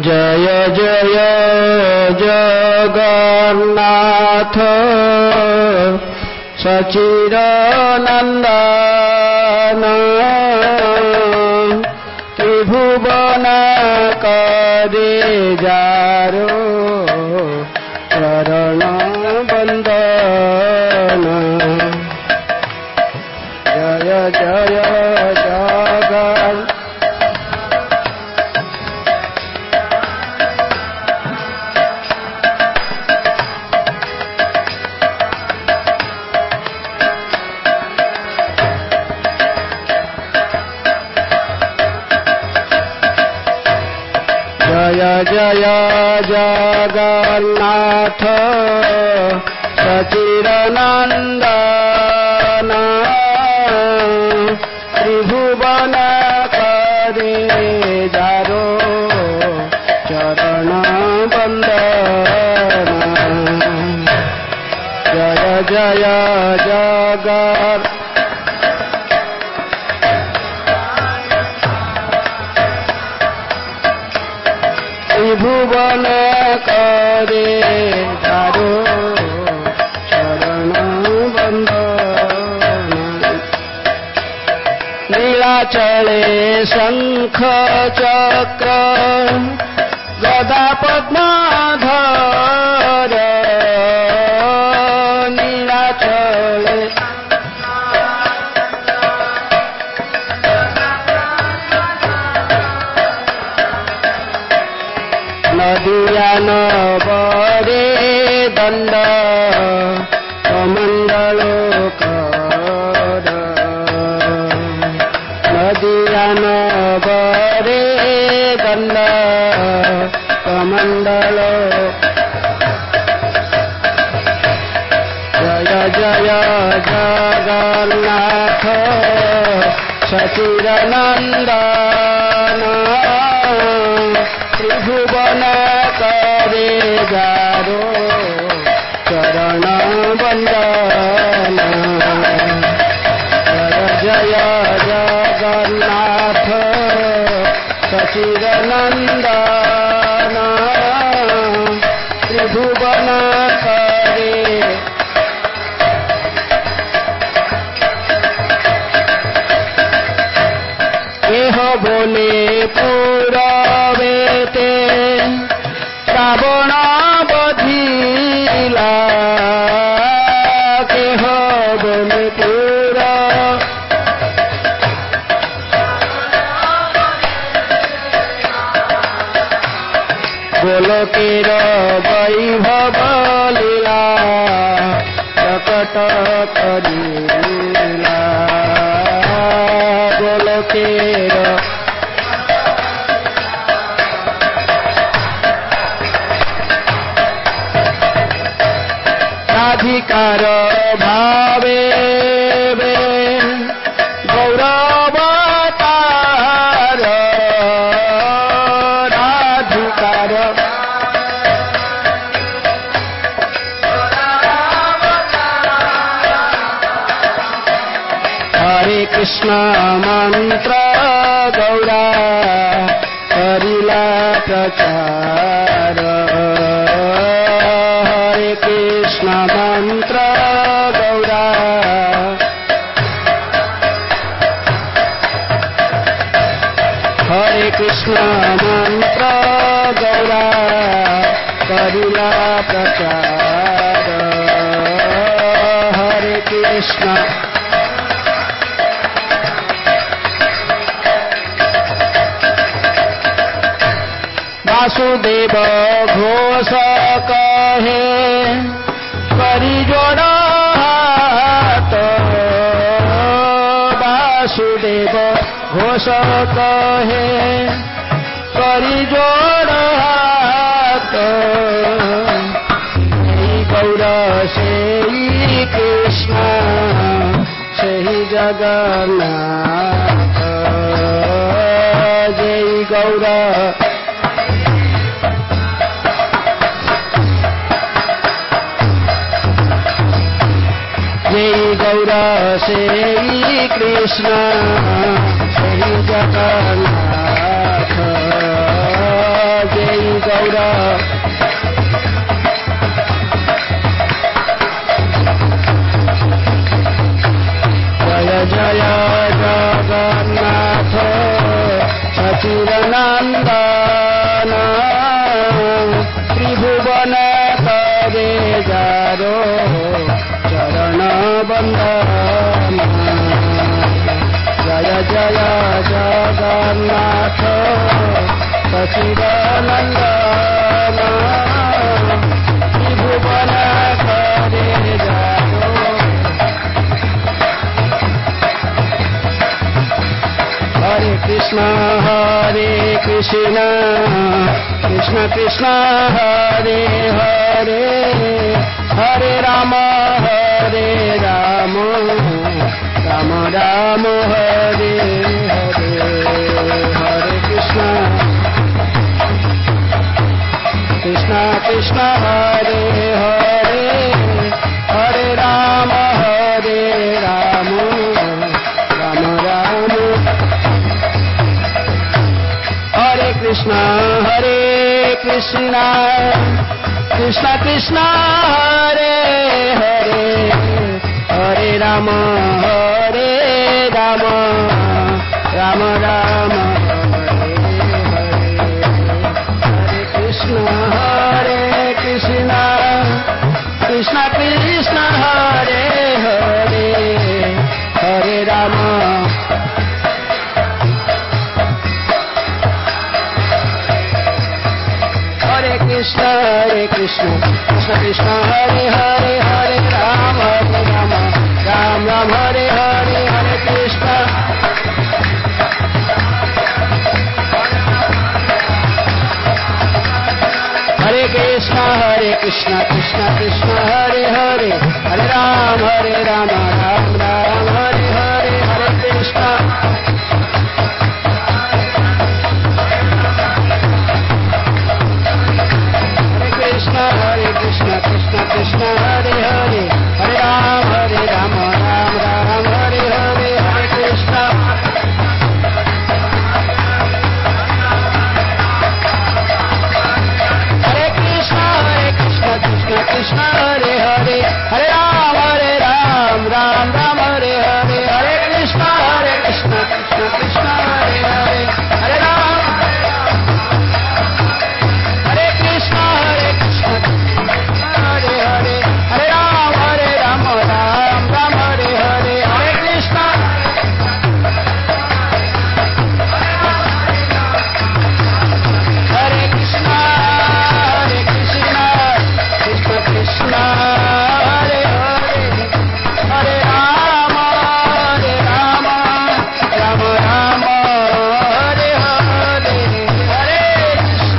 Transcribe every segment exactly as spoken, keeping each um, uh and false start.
जय जय जगन्नाथ सचिदानंदन त्रिभुवन करे जारो चरण वंदन। जय जय जगन् जय जय जगन्नाथ सचिदानंदन त्रिभुवन करे जारो चरण वंदन। जय जय जगन् त्रिभुवन करे जारो चरण वंदन। नीलाचले शंख चक्र गदा पद्माधर नीलाचले नदियान बरे दंड कमंडलोकर नदियान बरे दंड कमंडलो। जय जय जगन्नाथ सचिदानंदन त्रिभुवन करे जारो चरण वंदन। जय जय जगन्नाथ सचिदानंदन त्रिभुवन करे एह बोले पुरवेते श्रावण बधिला केह बोले पुर गोलकेर वैभव लीला प्रकट करिला गोलकेर अधिकार भावे गौरवतार राधिकार हरे कृष्ण मंत्र गौरा करिला प्रचार हरे कृष्ण मंत्र गौरा हरे कृष्ण मंत्र गौरा करिला प्रचार हरे कृष्ण। वासुदेव घोष कहे करी जोड़ हाथ वासुदेव घोष कहे करी जोड़ हाथ गौर से कृष्ण से जगन्नाथ जय गौर जय गौर से कृष्ण से जगन्नाथ जय गौर जय जय जगन्नाथ सचिदानंदन त्रिभुवन करे जारो चरण बंदन जय जय जगन्नाथ सचिदानंदन त्रिभुवन करे जारो हरे कृष्ण हरे कृष्ण कृष्ण कृष्ण हरे हरे हरे राम हरे राम राम राम हरे हरे हरे कृष्ण कृष्ण कृष्ण हरे हरे हरे राम हरे राम राम राम हरे कृष्ण हरे कृष्ण कृष्ण कृष्ण हरे हरे हरे राम हरे राम राम राम हरे हरे हरे कृष्ण हरे कृष्ण कृष्ण कृष्ण हरे हरे हरे राम कृष्ण हरे कृष्ण कृष्ण कृष्ण हरे हरे हरे राम हरे राम राम राम हरे हरे हरे कृष्ण हरे कृष्ण हरे कृष्ण कृष्ण कृष्ण हरे हरे हरे राम हरे राम राम राम हरे हरे हरे कृष्ण हरे कृष्ण कृष्ण कृष्ण हरे हरे हरे राम हरे राम राम राम हरे हरे हरे कृष्ण हरे कृष्ण हरे कृष्ण कृष्ण कृष्ण हरे हरे हरे राम हरे राम राम राम हरे हरे हरे कृष्ण हरे कृष्ण कृष्ण कृष्ण हरे हरे हरे राम हरे कृष्ण हरे कृष्ण हरे हरे हरे राम हरे राम राम राम हरे हरे हरे कृष्ण हरे कृष्ण हरे कृष्ण कृष्ण कृष्ण हरे हरे हरे राम हरे राम राम राम हरे हरे हरे कृष्ण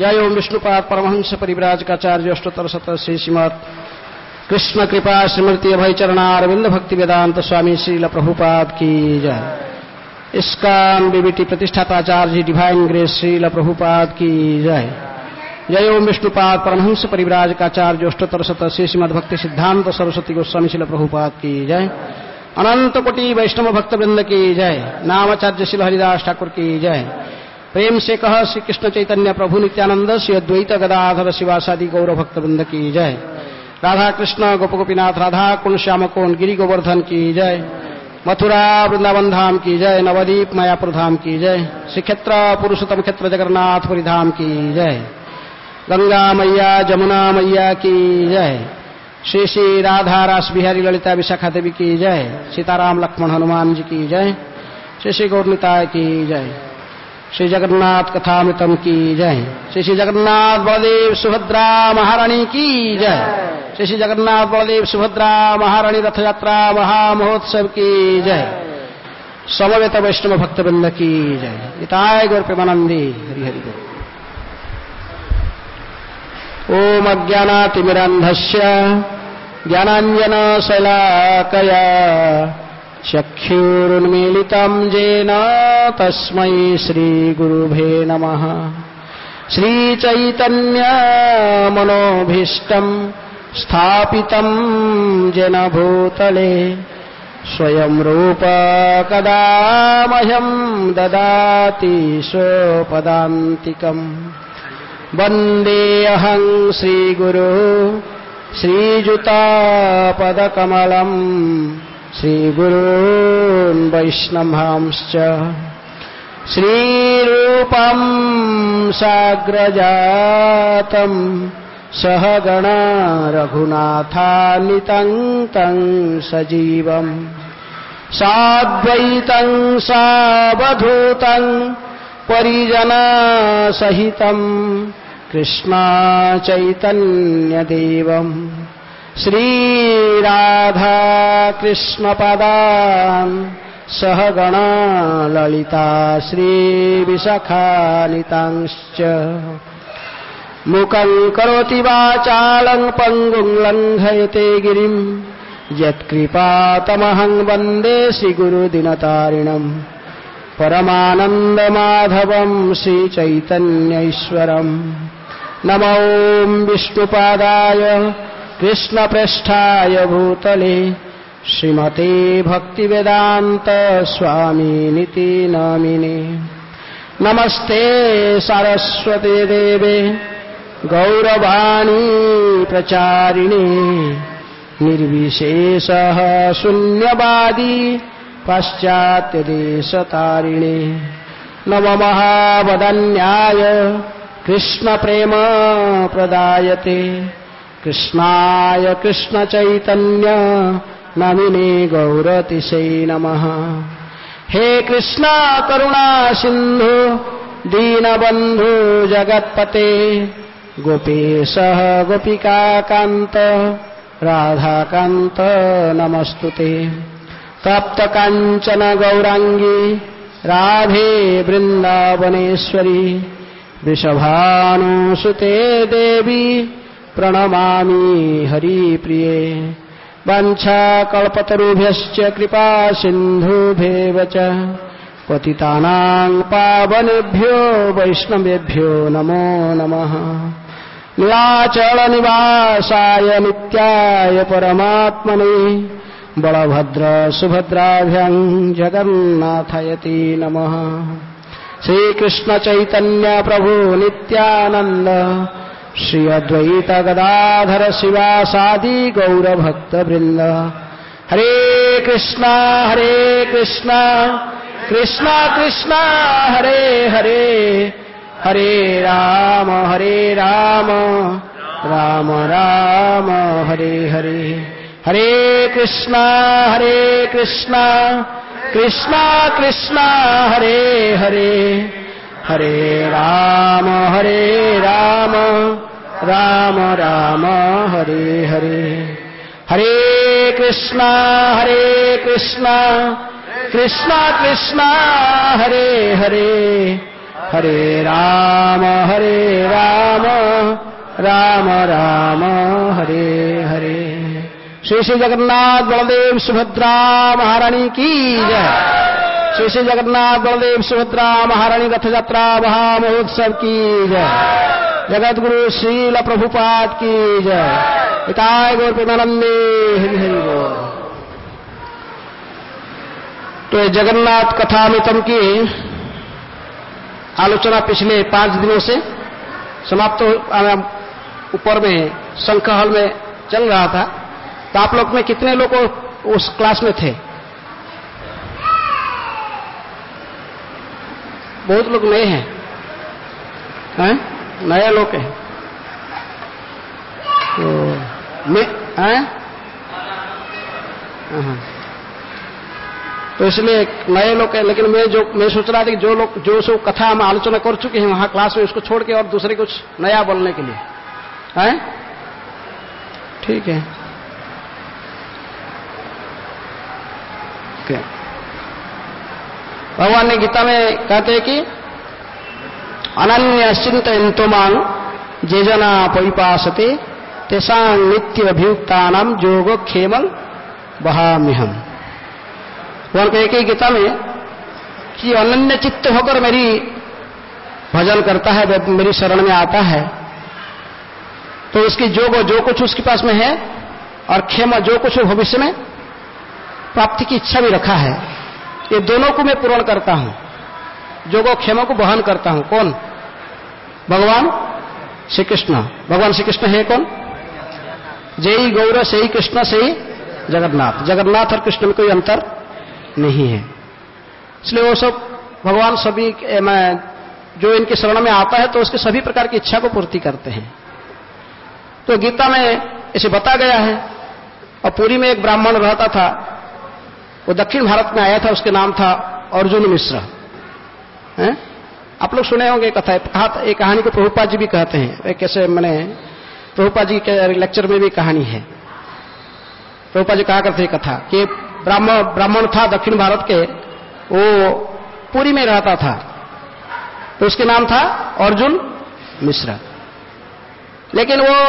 जय ओम विष्णुपाद परमहंस परिव्राजकाचार्य अष्टोत्तर शत श्री श्रीमद कृष्ण कृपा स्मृति अभय चरणारविंद भक्ति वेदांत स्वामी श्रील प्रभुपाद की जय। इस्कॉन बीबीटी प्रतिष्ठाताचार्य डिवाइन ग्रेस श्रील प्रभुपाद की जय। जय ओम विष्णुपाद परमहंस परिव्राजकाचार्य अष्टोत्तर शत श्री श्रीमद भक्ति सिद्धांत सरस्वती गोस्वामी श्रील प्रभुपाद की जय। अनंत कोटि वैष्णव भक्त वृंद की जय। नामाचार्य श्री हरिदास ठाकुर की जय। प्रेम से कह श्री कृष्ण चैतन्य प्रभु नित्यानंद श्री अद्वैत गदाधर शिवासादि गौर भक्त वृंद की जय। राधा कृष्ण गोप गोपीनाथ राधा कुंड श्याम कौन गिरि गोवर्धन की जय। मथुरा वृंदावन धाम की जय। नवदीप मायापुर धाम की जय। श्री क्षेत्र पुरुषोत्तम क्षेत्र जगन्नाथपुरी धाम की जय। गंगा मैया जमुना मैया की जय। श्री श्री राधा रास बिहारी ललिता विशाखा देवी की जय। सीताराम लक्ष्मण हनुमान जी की जय। श्री श्री गौरनिताय की जय। श्री जगन्नाथ कथामृतम की जय। श्री श्री जगन्नाथ बलदेव सुभद्रा महारानी की जय। श्री श्री जगन्नाथ बलदेव सुभद्रा महारानी रथ यात्रा महामहोत्सव की जय। समवेत वैष्णव भक्तवृंद की जय। निताय गौर प्रेमानंदी हरि हरि बोल। ओम अज्ञानातिमिरान्धस्य ज्ञानाञ्जन शलाकया चक्षुरुन्मीलितं येन तस्मै श्रीगुरुभे नमः। श्रीचैतन्य मनोभीष्टं स्थापितं येन भूतले स्वयं रूप कदा मह्यं ददाति स्वपदान्तिकम्। वन्देऽहं श्रीगुरो श्रीयुतापदकमलं श्रीगुरून् वैष्णवांश्च। श्रीरूपं साग्रजातं सहगणा रघुनाथान्वितं तं सजीवम् साद्वैतं सावधूतं परिजनसहितं कृष्ण चैतन्यदेवम् श्रीराधा कृष्णपदान् सहगणा ललिता श्रीविशाखान्वितांश्च। मूकं करोति वाचालं पङ्गुं लङ्घयते गिरिं यत्कृपातमहं वन्दे श्रीगुरुदिनतारिणम्। परमानन्दमाधवं श्रीचैतन्यैश्वरम्। नमो विष्णुपादाय कृष्णप्रेष्ठाय भूतले श्रीमते भक्तिवेदान्त स्वामिनिति नामिने। नमस्ते सरस्वती देवे गौरवाणी प्रचारिणे निर्विशेषः शून्यवादी पाश्चात्यदेशतारिणे। नमः वदन्याय कृष्णप्रेम प्रदायते कृष्णाय कृष्णचैतन्य नामिने गौरतिशै नमः। हे कृष्ण करुणा सिन्धु दीनबन्धु जगत्पते गोपेशः गोपिकान्त राधाकान्त नमस्तुते। तप्त कांचन गौरांगी राधे वृंदावनेश्वरी वृषभानुसुते देवी प्रणमामि हरिप्रिये। वाञ्छाकल्पतरुभ्यश्च कृपा सिन्धुभ्येव च पतितानां पावनेभ्यो वैष्णवेभ्यो नमो नमः। नीलाचल निवासाय नित्याय परमात्मने बलभद्र सुभद्राभ्यां जगन्नाथयति नमः। श्रीकृष्ण चैतन्य प्रभु नित्यानंद श्री अद्वैत गदाधर शिवासादि गौर भक्त वृंद। हरे कृष्णा हरे कृष्णा कृष्णा कृष्णा हरे हरे हरे राम हरे राम राम राम हरे हरे। हरे कृष्णा हरे कृष्णा कृष्णा कृष्णा हरे हरे हरे राम हरे राम राम राम हरे हरे। हरे कृष्णा हरे कृष्णा कृष्णा कृष्णा हरे हरे हरे राम हरे राम राम राम हरे हरे। श्री श्री जगन्नाथ बलदेव सुभद्रा महारानी की जय। श्री श्री जगन्नाथ बलदेव सुभद्रा महारानी रथ यात्रा महामहोत्सव की जय। जगत गुरु श्रील प्रभुपाद की जय। पिताय गौर प्रेमानंदे हरि हरि बोल। तो ये जगन्नाथ कथामृतम की आलोचना पिछले पांच दिनों से समाप्त ऊपर में शंख हॉल में चल रहा था। तो आप लोग में कितने लोग उस क्लास में थे? बहुत लोग नए हैं, हैं? नए लोग हैं तो मैं हैं? हाँ। तो इसलिए नए लोग हैं। लेकिन मैं जो मैं सोच रहा था कि जो लोग जो सो कथा हम आलोचना कर चुके हैं वहां क्लास में, उसको छोड़ के और दूसरे कुछ नया बोलने के लिए हैं। ठीक है, okay. भगवान ने गीता में कहते हैं कि अनन्य चिंतयन्तो मां जे जना परिपासते तेषां नित्य अभियुक्तानां योगक्षेमं वहाम्यहम्। भगवान कहे कि गीता में कि अनन्य चित्त होकर मेरी भजन करता है, मेरी शरण में आता है, तो उसकी जो जो कुछ उसके पास में है और क्षेम जो कुछ भविष्य में प्राप्ति की इच्छा भी रखा है, ये दोनों को मैं पूर्ण करता हूं। जोगो क्षेम को वहन करता हूं। कौन? भगवान श्री कृष्ण। भगवान श्री कृष्ण है कौन? जय गौर से ही कृष्ण से ही जगन्नाथ। जगन्नाथ और कृष्ण में कोई अंतर नहीं है। इसलिए वो सब भगवान सभी जो इनके शरण में आता है तो उसके सभी प्रकार की इच्छा को पूर्ति करते हैं। तो गीता में इसे बता गया है। और पुरी में एक ब्राह्मण रहता था, वो दक्षिण भारत में आया था, उसके नाम था अर्जुन मिश्र। हैं? आप लोग सुने होंगे कथा। कहा एक कहानी को प्रभुपाद जी भी कहते हैं। कैसे मैंने प्रभुपाद जी के लेक्चर में भी कहानी है। प्रभुपाद जी कहा करते हैं कथा कि ब्राह्मण ब्राह्मण था दक्षिण भारत के, वो पुरी में रहता था, तो उसके नाम था अर्जुन मिश्र। लेकिन वो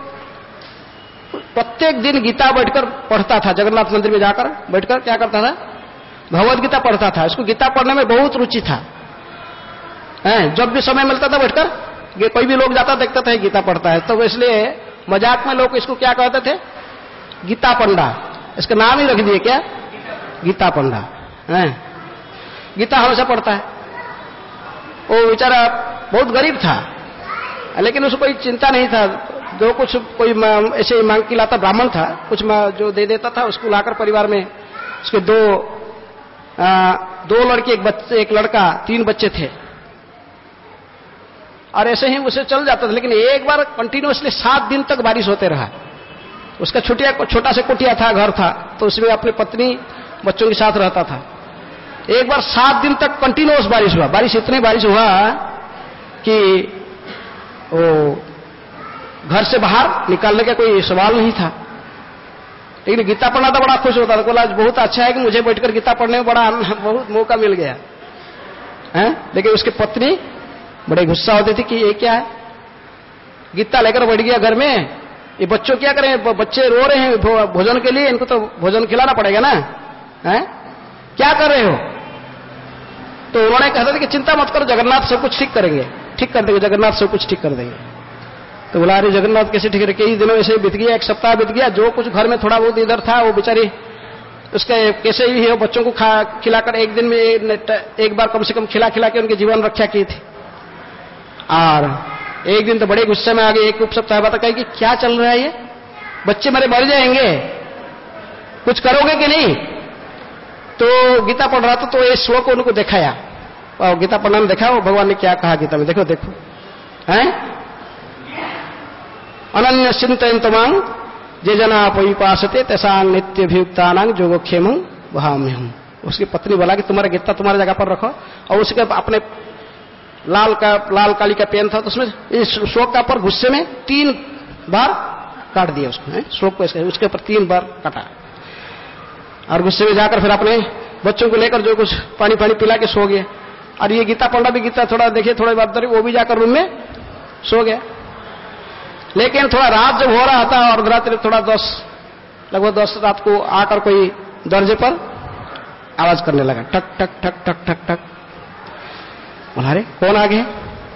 प्रत्येक दिन गीता बैठकर पढ़ता था। जगन्नाथ मंदिर में जाकर बैठकर क्या करता था? भगवद गीता पढ़ता था। इसको गीता पढ़ने में बहुत रुचि था। हैं? जब भी समय मिलता था बैठकर, कोई भी लोग जाता देखता था गीता पढ़ता है, तो इसलिए मजाक में लोग इसको क्या कहते थे? गीता पंडा। इसका नाम ही रख दिए क्या? गीता पंडा। हैं? गीता हमेशा पढ़ता है। वो बेचारा बहुत गरीब था, लेकिन उसको कोई चिंता नहीं था। जो कुछ कोई ऐसे ही मांग के लाता, ब्राह्मण था, कुछ जो दे देता था उसको लाकर परिवार में उसके दो आ, दो लड़के एक बच्चे एक लड़का, तीन बच्चे थे, और ऐसे ही उसे चल जाता था। लेकिन एक बार कंटिन्यूअसली सात दिन तक बारिश होते रहा। उसका छुट्टिया छोटा सा कुटिया था, घर था, तो उसमें अपनी पत्नी बच्चों के साथ रहता था। एक बार सात दिन तक कंटिन्यूअस बारिश हुआ। बारिश इतनी बारिश हुआ कि वो घर से बाहर निकालने का कोई सवाल नहीं था। लेकिन गीता पढ़ना तो बड़ा खुश होता था। बोला बहुत अच्छा है कि मुझे बैठकर गीता पढ़ने में बड़ा बहुत मौका मिल गया है। लेकिन उसकी पत्नी बड़े गुस्सा होती थी कि ये क्या है, गीता लेकर बैठ गया घर में, ये बच्चों क्या करें, बच्चे रो रहे हैं भोजन के लिए, इनको तो भोजन खिलाना पड़ेगा ना, है? क्या कर रहे हो? तो उन्होंने कहा था कि चिंता मत करो, जगन्नाथ सब कुछ ठीक करेंगे, ठीक कर देंगे, जगन्नाथ सब कुछ ठीक कर देंगे। तो बोला अरे जगन्नाथ कैसे ठीक करे? कई दिनों ऐसे बीत गया, एक सप्ताह बीत गया, जो कुछ घर में थोड़ा बहुत इधर था वो बेचारी उसके कैसे ही है, बच्चों को खा खिलाकर एक दिन में एक बार कम से कम खिला खिला के उनके जीवन रक्षा की थी। और एक दिन तो बड़े गुस्से में आ गए। एक उप सप्ताह बाद कहे कि क्या चल रहा है, ये बच्चे मेरे मर जाएंगे, कुछ करोगे कि नहीं? तो गीता पढ़ रहा था, तो ये श्लोक उनको दिखाया, और गीता पढ़ना में देखा वो भगवान ने क्या कहा गीता में। देखो देखो हैं, अनन्य चिंतयन्तो मां जे जना परिपासते तेषां नित्यभियुक्तानां योगक्षेमं वहाम्यहम्। उसकी पत्नी बोला कि तुम्हारा गीता तुम्हारी जगह पर रखो, और उसके अपने लाल का लाल काली का पेन था, तो उसमें इस श्लोक का पर गुस्से में तीन बार काट दिया उसको, श्लोक को उसके ऊपर तीन बार काटा, और गुस्से में जाकर फिर अपने बच्चों को लेकर जो कुछ पानी पानी पिला के सो गए। और ये गीता पंडा भी गीता थोड़ा देखे थोड़ी बात करी, वो भी जाकर रूम में सो गया। लेकिन थोड़ा रात जब हो रहा था और रात्रि थोड़ा दस लगभग दस रात को आकर कोई दरवाजे पर आवाज करने लगा, टक टक टक टक टक टक। बोला अरे कौन आ गए?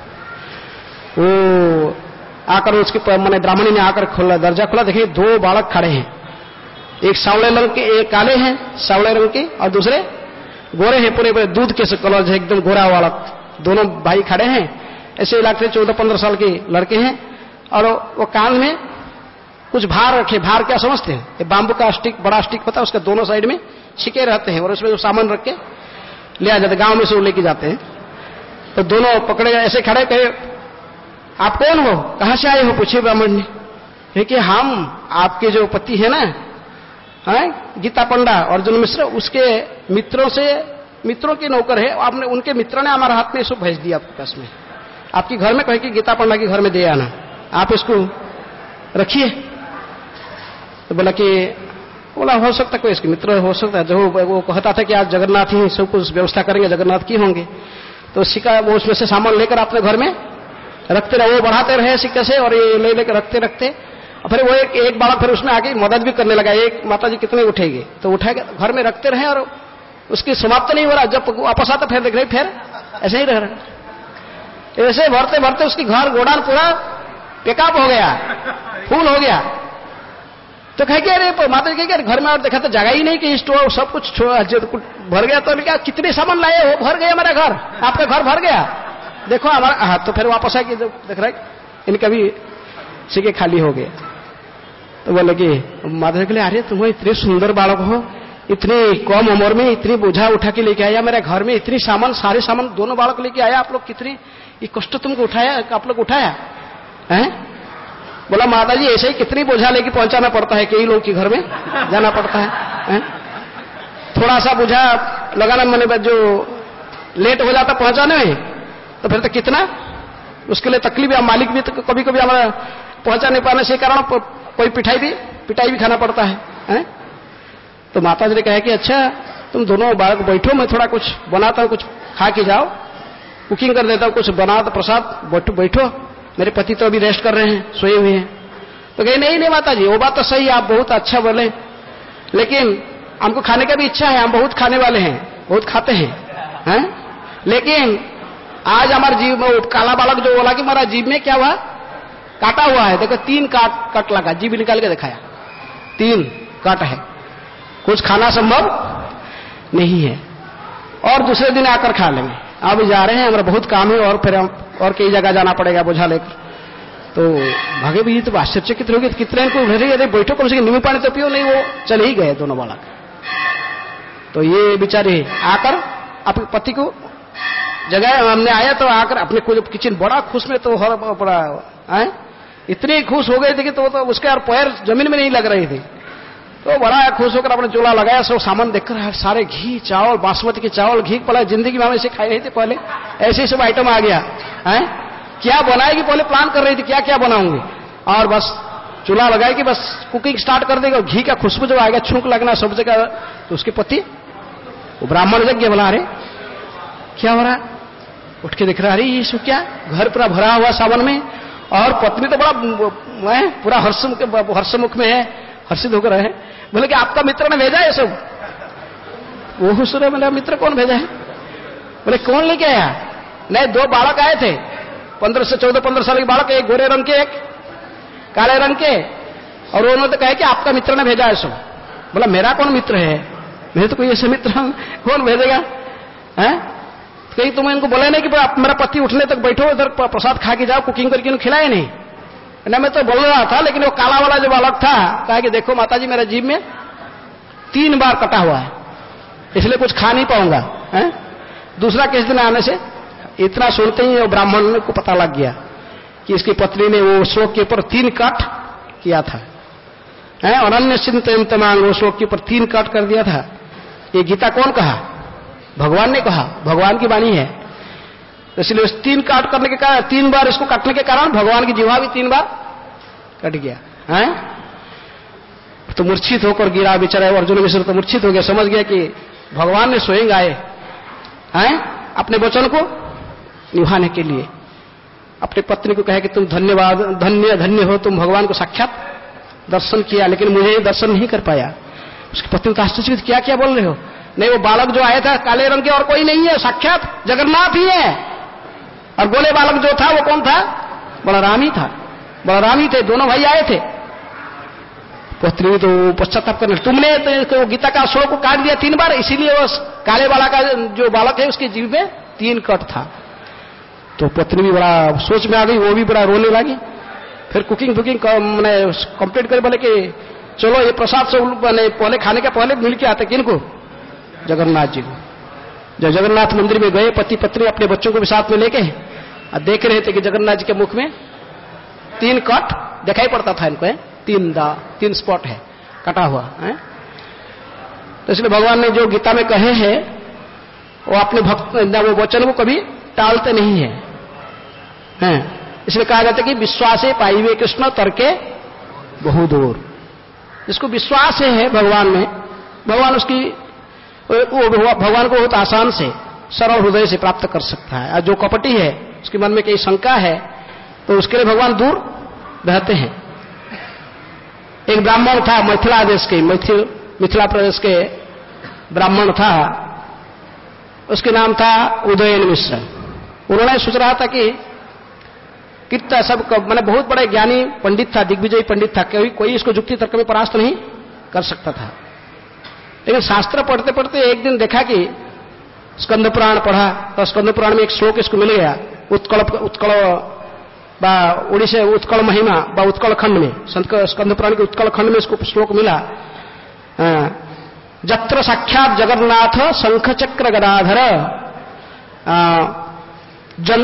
वो आकर उसके मैंने ब्राह्मणी ने आकर खोला, दरवाजा खोला, देखिए दो बालक खड़े हैं, एक सावले रंग के, एक काले हैं सावले रंग के, और दूसरे गोरे हैं, पूरे पूरे दूध के कलर है, एकदम गोरा वाला। दोनों भाई खड़े हैं, ऐसे लगते चौदह पंद्रह साल के लड़के हैं, और वो कान में कुछ भार रखे। भार क्या समझते हैं? ये बाम्बू का स्टिक, बड़ा स्टिक होता है, उसके दोनों साइड में छिके रहते हैं, और उसमें जो सामान रख के ले आ जाते, गांव में से वो लेके जाते हैं। तो दोनों पकड़े गए, ऐसे खड़े, कहे आप कौन हो, कहां से आए हो? पूछे ब्राह्मण ने कि हम आपके जो पति है ना, हैं गीता पंडा अर्जुन मिश्र, उसके मित्रों से, मित्रों के नौकर है, आपने उनके मित्र ने हमारे हाथ में इसको भेज दिया आपके पास में, आपके घर में कहे कि गीता पंडा के घर में दे आना, आप इसको रखिए। तो बोला कि बोला हो सकता कोई इसके मित्र हो सकता है, जो वो कहता था कि आज जगन्नाथ ही सब कुछ व्यवस्था करेंगे, जगन्नाथ की होंगे। तो सिक्का वो उसमें से सामान लेकर अपने घर में रखते रहे, वो बढ़ाते रहे सिक्के से, और ये ले लेकर रखते रखते, और फिर वो एक एक बालक फिर उसमें आके मदद भी करने लगा, एक माता जी कितने उठेगी, तो उठाएगा, घर में रखते रहे, और उसकी समाप्त नहीं हो रहा, जब वापस आता फिर देख रहे फिर ऐसे ही रह रहा। ऐसे भरते भरते उसकी घर गोडान पूरा पेकअप हो गया, फूल हो गया। तो कह के अरे माता जी कह घर में और देखा तो जगह ही नहीं कि स्टोर सब कुछ भर गया। तो क्या कितने सामान लाए हो? भर गया हमारा घर, आपका घर भर गया, देखो हमारा। हाँ, तो फिर वापस आके जब देख रहा है इनका भी सिक्के खाली हो गए। तो बोले कि माता जी के लिए अरे तुम इतने सुंदर बालक हो, इतनी कम उम्र में इतनी बोझा उठा के लेके आया मेरे घर में, इतनी सामान, सारे सामान दोनों बालक लेके आया, आप लोग कितनी ये कष्ट तुमको उठाया, आप लोग उठाया है? बोला माता जी ऐसे ही कितनी बोझा लेके पहुंचाना पड़ता है, कई लोग के घर में जाना पड़ता है, है? थोड़ा सा बोझा लगाना मैंने जो लेट हो जाता पहुंचाने में, तो फिर तो कितना उसके लिए तकलीफ है। मालिक भी तो कभी कभी हमारा पहुंचा नहीं पाने से कारण कोई पिटाई भी पिटाई भी खाना पड़ता है, है? तो माता जी ने कहा कि अच्छा तुम दोनों बालक बैठो, मैं थोड़ा कुछ बनाता हूं, कुछ खा के जाओ, कुकिंग कर देता हूं, कुछ बना दो प्रसाद, बैठो बैठो, मेरे पति तो अभी रेस्ट कर रहे हैं, सोए हुए हैं। तो कहे नहीं नहीं माता जी वो बात तो सही है, आप बहुत अच्छा बोले, लेकिन हमको खाने का भी इच्छा है, हम बहुत खाने वाले हैं, बहुत खाते हैं, हैं? लेकिन आज हमारे जीव में काला बालक जो बोला कि हमारा जीव में क्या हुआ, काटा हुआ है, देखो तीन काट कट लगा, जीभ निकाल के दिखाया, तीन काट है, कुछ खाना संभव नहीं है, और दूसरे दिन आकर खा लेंगे, अब जा रहे हैं, हमारा बहुत काम है, और फिर हम और कई जगह जाना पड़ेगा बोझा लेकर। तो भागे भी तो आश्चर्यचकित हो गए, कितने को अरे बैठो कम से कम नींबू पानी तो पियो, नहीं वो चले ही गए दोनों बालक। तो ये बेचारे आकर अपने पति को जगह हमने आया, तो आकर अपने को किचन बड़ा खुश में, तो हर बड़ा है इतने खुश हो गए थे कि तो, तो उसके और पैर जमीन में नहीं लग रहे थे। तो बड़ा खुश होकर अपने चूल्हा लगाया, सब सामान देखकर सारे घी चावल, बासमती के चावल, घी पड़ा, जिंदगी में हम ऐसे खाए नहीं थे पहले, ऐसे सब आइटम आ गया है। क्या बनाएगी पहले प्लान कर रही थी, क्या क्या बनाऊंगी, और बस चूल्हा लगाएगी, बस कुकिंग स्टार्ट कर देगा, घी का खुशबू जब आएगा, छूक लगना सब जगह। तो उसके पति वो ब्राह्मण जग गया, बोला अरे क्या हो रहा, उठ के दिख रहा, अरे ये सब क्या, घर पूरा भरा हुआ सावन में, और पत्नी तो बड़ा पूरा हर्षमुख हर्षमुख में है, हर्षित होकर है। बोले कि आपका मित्र ने भेजा है सब? वो खुश रहे, मेरा मित्र कौन भेजा है? बोले कौन लेके आया? नहीं, दो बालक आए थे, पंद्रह से चौदह पंद्रह साल के बालक, एक गोरे रंग के एक काले रंग के, और उन्होंने तो कहा कि आपका मित्र ने भेजा है सब। बोला मेरा कौन मित्र है, मेरे तो कोई ऐसे मित्र कौन भेजेगा है? कहीं तुम इनको बोले नहीं कि आप मेरा पति उठने तक बैठो, इधर प्रसाद खा के जाओ, कुकिंग करके इन्हें खिलाए नहीं? ना मैं तो बोल रहा था, लेकिन वो काला वाला जो बालक था कहा कि देखो माता जी मेरा जीभ में तीन बार कटा हुआ है, इसलिए कुछ खा नहीं पाऊंगा, है? दूसरा किस दिन आने से इतना सुनते ही वो ब्राह्मण को पता लग गया कि इसकी पत्नी ने वो शोक के ऊपर तीन काट किया था, है? और अन्य चिंतन तमांग वो शोक के ऊपर तीन काट कर दिया था। ये गीता कौन कहा? भगवान ने कहा, भगवान की वाणी है। इसलिए उस तीन काट करने के कारण, तीन बार इसको काटने के कारण भगवान की जीवा भी तीन बार कट गया, है? तो मूर्छित होकर गिरा बेचारा अर्जुन मिश्र, तो मूर्छित हो गया, समझ गया कि भगवान ने स्वयं आए, हैं? अपने वचन को निभाने के लिए अपनी पत्नी को कहे कि तुम धन्यवाद धन्य धन्य हो, तुम भगवान को साक्षात दर्शन किया, लेकिन मुझे दर्शन नहीं कर पाया। उसकी पत्नी तो आश्चर्यचकित, क्या क्या बोल रहे हो? नहीं, वो बालक जो आया था काले रंग के और कोई नहीं है, साक्षात जगन्नाथ ही है। और गोले बालक जो था वो कौन था? बलराम ही था, बलराम ही थे, दोनों भाई आए थे। पत्नी तो पश्चाताप करने, तुमने तो गीता का श्लोक को काट दिया तीन बार, इसीलिए वो काले वाला का जो बालक है उसके जीव में तीन कट था। तो पत्नी भी बड़ा सोच में आ गई, वो भी बड़ा रोने लगी। फिर कुकिंग फुकिंग मैंने कंप्लीट कर बोले कि चलो ये प्रसाद से मैंने पहले खाने के पहले मिल के आते किनको? जगन्नाथ जी को। जब जगन्नाथ मंदिर में गए, पति पत्नी अपने बच्चों को भी साथ में लेके और देख रहे थे कि जगन्नाथ जी के मुख में तीन कट दिखाई पड़ता था इनको, है? तीन दा तीन स्पॉट है कटा हुआ है। तो इसलिए भगवान ने जो गीता में कहे हैं वो अपने भक्त वो वचन को कभी टालते नहीं है, हैं? इसलिए कहा जाता है कि विश्वासे पाइवे कृष्ण तर्के बहु दूर। जिसको विश्वास है भगवान में, भगवान उसकी वो भगवान को बहुत आसान से सरल हृदय से प्राप्त कर सकता है। और जो कपटी है उसके मन में कई शंका है तो उसके लिए भगवान दूर रहते हैं। एक ब्राह्मण था मिथिला देश के, मिथिल मिथिला प्रदेश के ब्राह्मण था, उसके नाम था उदयन मिश्र। उन्होंने सोच रहा था कि कितना सब मैंने बहुत बड़े ज्ञानी पंडित था, दिग्विजयी पंडित था, कोई कोई इसको युक्ति तर्क में परास्त नहीं कर सकता था। लेकिन शास्त्र पढ़ते पढ़ते एक दिन देखा कि स्कंद पुराण पढ़ा तो स्कंद पुराण में एक श्लोक इसको मिल गया, उत्कल उत्कल बा उड़ीसे उत्कल महिमा बा उत्कल खंड में, स्कंद पुराण के उत्कल खंड में इसको श्लोक मिला, जत्र साक्षात जगन्नाथ शंख चक्र गदाधर जन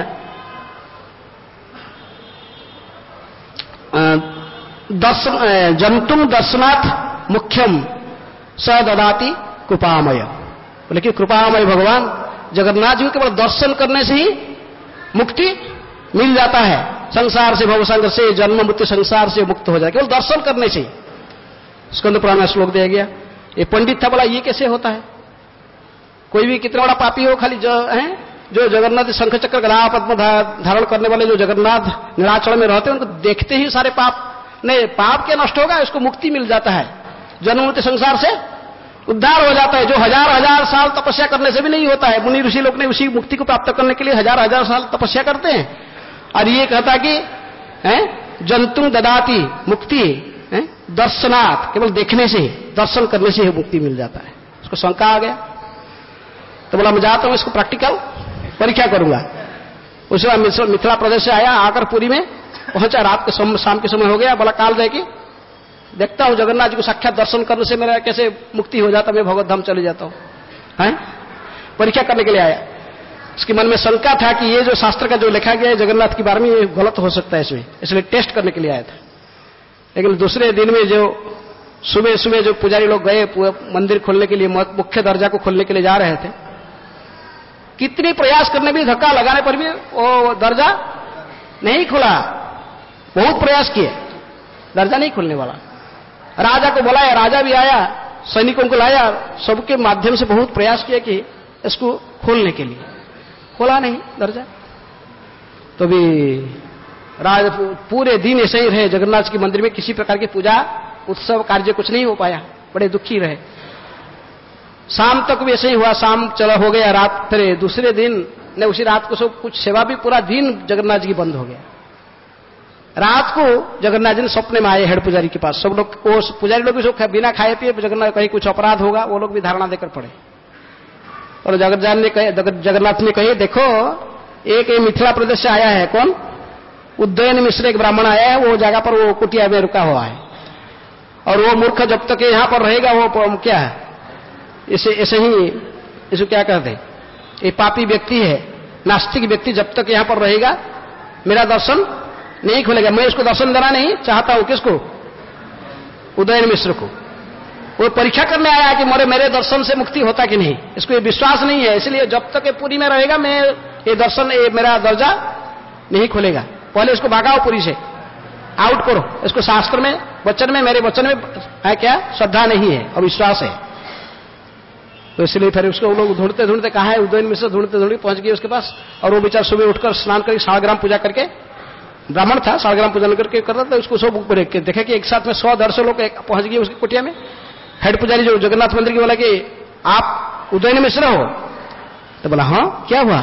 दर्शन जंतुम दर्शनाथ मुख्यम स ददाति कृपामय। लेकिन कृपामय भगवान जगन्नाथ जी को केवल दर्शन करने से ही मुक्ति मिल जाता है, संसार से भवसागर से जन्म मृत्यु संसार से मुक्त हो जाए केवल दर्शन करने से। स्कंद पुराण में श्लोक दिया गया। ये पंडित था, बोला ये कैसे होता है? कोई भी कितना बड़ा पापी हो, खाली जो है जो जगन्नाथ शंख चक्र गदा पद्म धारण करने वाले जो जगन्नाथ नीलाचल में रहते हैं उनको देखते ही सारे पाप नहीं पाप के नष्ट होगा, इसको मुक्ति मिल जाता है, जन्म मृत्यु संसार से उद्धार हो जाता है, जो हजार हजार साल तपस्या करने से भी नहीं होता है। मुनि ऋषि लोग ने उसी मुक्ति को प्राप्त करने के लिए हजार हजार साल तपस्या करते हैं। और ये कहता कि है जंतु ददाती मुक्ति है दर्शनाथ, केवल देखने से दर्शन करने से ही मुक्ति मिल जाता है। उसको शंका आ गया तो बोला मैं जाता हूं, इसको प्रैक्टिकल परीक्षा करूंगा। उस समय मिथिला प्रदेश से आया, आकर पुरी में पहुंचा, रात के शाम के समय हो गया। बोला काल जाएगी देखता हूं जगन्नाथ जी को साक्षात दर्शन करने से मेरा कैसे मुक्ति हो जाता, मैं भगवत धाम चले जाता हूं। हैं परीक्षा करने के लिए आया। उसके मन में शंका था कि ये जो शास्त्र का जो लिखा गया है जगन्नाथ के बारे में ये गलत हो सकता है इसमें, इसलिए टेस्ट करने के लिए आया था। लेकिन दूसरे दिन में जो सुबह सुबह जो पुजारी लोग गए मंदिर खोलने के लिए, मुख्य दर्जा को खोलने के लिए जा रहे थे, कितनी प्रयास करने भी धक्का लगाने पर भी वो दर्जा नहीं खुला। बहुत प्रयास किए, दर्जा नहीं खुलने वाला। राजा को बुलाया, राजा भी आया, सैनिकों को लाया, सबके माध्यम से बहुत प्रयास किया कि इसको खोलने के लिए, खोला नहीं दर्जा। तो भी राज पूरे दिन ऐसे ही रहे जगन्नाथ के मंदिर में, किसी प्रकार की पूजा उत्सव कार्य कुछ नहीं हो पाया, बड़े दुखी रहे। शाम तक भी ऐसे ही हुआ, शाम चला हो गया, रात फिर दूसरे दिन ने उसी रात को सब कुछ सेवा भी पूरा दिन जगन्नाथ जी की बंद हो गया। रात को जगन्नाथ जी ने सपने में आए हेड पुजारी के पास। सब लोग वो पुजारी लोग भी सब बिना खाए पिए, जगन्नाथ कहीं कुछ अपराध होगा वो लोग भी धारणा देकर पड़े। और जगन्नाथ ने कहे जगन्नाथ ने कहे देखो एक मिथिला प्रदेश से आया है, कौन? उदयन मिश्र एक ब्राह्मण आया है, वो जगह पर वो कुटिया में रुका हुआ है। और वो मूर्ख जब तक यहां पर रहेगा वो क्या है, इसे ऐसे ही इसको क्या कहते हैं, ये पापी व्यक्ति है, नास्तिक व्यक्ति जब तक यहां पर रहेगा मेरा दर्शन नहीं खुलेगा। मैं इसको दर्शन देना नहीं चाहता हूं। किसको? उदयन मिश्र को। वो परीक्षा करने आया कि मेरे मेरे दर्शन से मुक्ति होता कि नहीं, इसको ये विश्वास नहीं है, इसलिए जब तक ये पुरी में रहेगा मैं ये दर्शन ये मेरा दर्जा नहीं खुलेगा। पहले इसको भागाओ पुरी से, आउट करो इसको। शास्त्र में वचन में मेरे वचन में है क्या? श्रद्धा नहीं है और विश्वास है। तो इसलिए फिर उसको लोग ढूंढते ढूंढते कहाँ है, उदयन मिश्र ढूंढते ढूंढते पहुंच गए उसके पास। और वो बेचारा सुबह उठकर स्नान करके सालग्राम पूजा करके, ब्राह्मण था, सालग्राम पूजन करके करता था। उसको सब देख के देखा कि एक साथ में सौ डेढ़ सौ लोग पहुंच गए उसकी कुटिया में। हेड पुजारी जो जगन्नाथ मंदिर की बोला कि आप उदयन मिश्र हो? तो बोला हाँ, क्या हुआ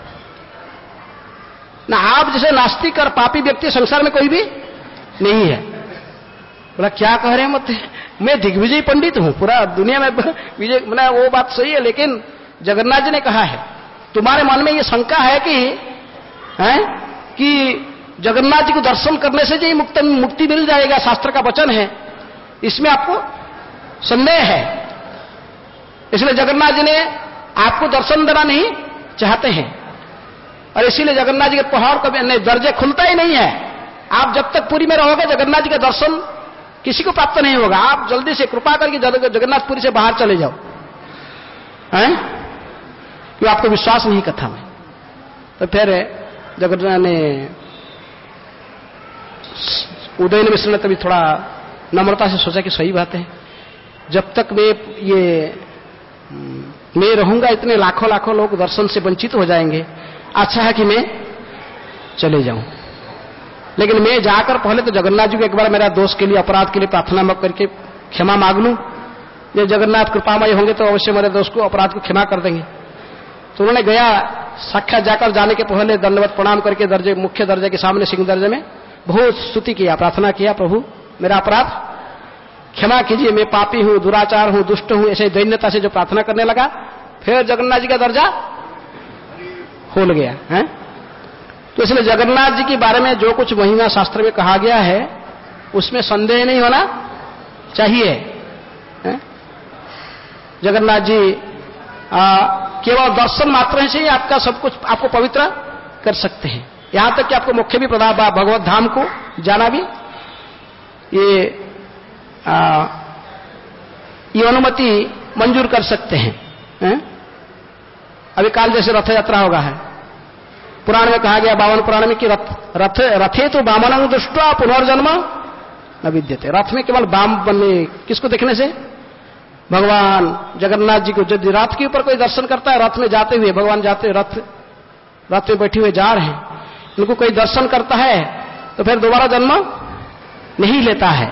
ना, आप जैसे नास्तिक और पापी व्यक्ति संसार में कोई भी नहीं है। बोला क्या कह रहे हैं मत, मैं दिग्विजय पंडित हूं, पूरा दुनिया में विजय, बोला वो बात सही है, लेकिन जगन्नाथ जी ने कहा है तुम्हारे मन में ये शंका है कि है कि जगन्नाथ जी को दर्शन करने से जी मुक्त मुक्ति मिल जाएगा, शास्त्र का वचन है, इसमें आपको संदेह है। इसलिए जगन्नाथ जी ने आपको दर्शन देना नहीं चाहते हैं, और इसीलिए जगन्नाथ जी के पहाड़ कभी दर्जे खुलता ही नहीं है। आप जब तक पुरी में रहोगे जगन्नाथ जी का दर्शन किसी को प्राप्त नहीं होगा। आप जल्दी से कृपा करके जगन्नाथपुरी से बाहर चले जाओ, हैं? क्यों आपको विश्वास नहीं कथा में। तो फिर जगन्नाथ ने, उदयन मिश्र ने तभी थोड़ा नम्रता से सोचा कि सही बात है, जब तक मैं ये मैं रहूंगा इतने लाखों लाखों लोग दर्शन से वंचित हो जाएंगे, अच्छा है कि मैं चले जाऊं। लेकिन मैं जाकर पहले तो जगन्नाथ जी को एक बार मेरा दोष के लिए, अपराध के लिए प्रार्थना करके क्षमा मांग लूं। जब जगन्नाथ कृपामय होंगे तो अवश्य मेरे दोष को, अपराध को क्षमा कर देंगे। तो उन्होंने गया, साक्षात जाकर जाने के पहले दंडवत प्रणाम करके दर्जे, मुख्य दर्जे के सामने, सिंह दर्जे में बहुत स्तुति किया, प्रार्थना किया, प्रभु मेरा अपराध क्षमा कीजिए, मैं पापी हूं, दुराचार हूं, दुष्ट हूं, ऐसे दैन्यता से जो प्रार्थना करने लगा, फिर जगन्नाथ जी का दर्जा खोल गया है। तो इसलिए जगन्नाथ जी के बारे में जो कुछ महिमा शास्त्र में कहा गया है उसमें संदेह नहीं होना चाहिए है? जगन्नाथ जी आ, केवल दर्शन मात्र से ही आपका सब कुछ आपको पवित्र कर सकते हैं, यहां तक कि आपको मुख्य भी प्रदान, भगवत धाम को जाना भी ये आ, ये अनुमति मंजूर कर सकते हैं, हैं? अभी काल जैसे रथ यात्रा होगा है, पुराण में कहा गया, बावन पुराण में कि रथ रथ रथे तो बामन दृष्टा पुनर्जन्म न विद्यते। रथ में केवल बाम बनने, किसको देखने से? भगवान जगन्नाथ जी को। यदि रथ के ऊपर कोई दर्शन करता है, रथ में जाते हुए भगवान जाते हुए, रथ रथ में बैठे हुए जा रहे हैं, उनको कोई दर्शन करता है तो फिर दोबारा जन्म नहीं लेता है।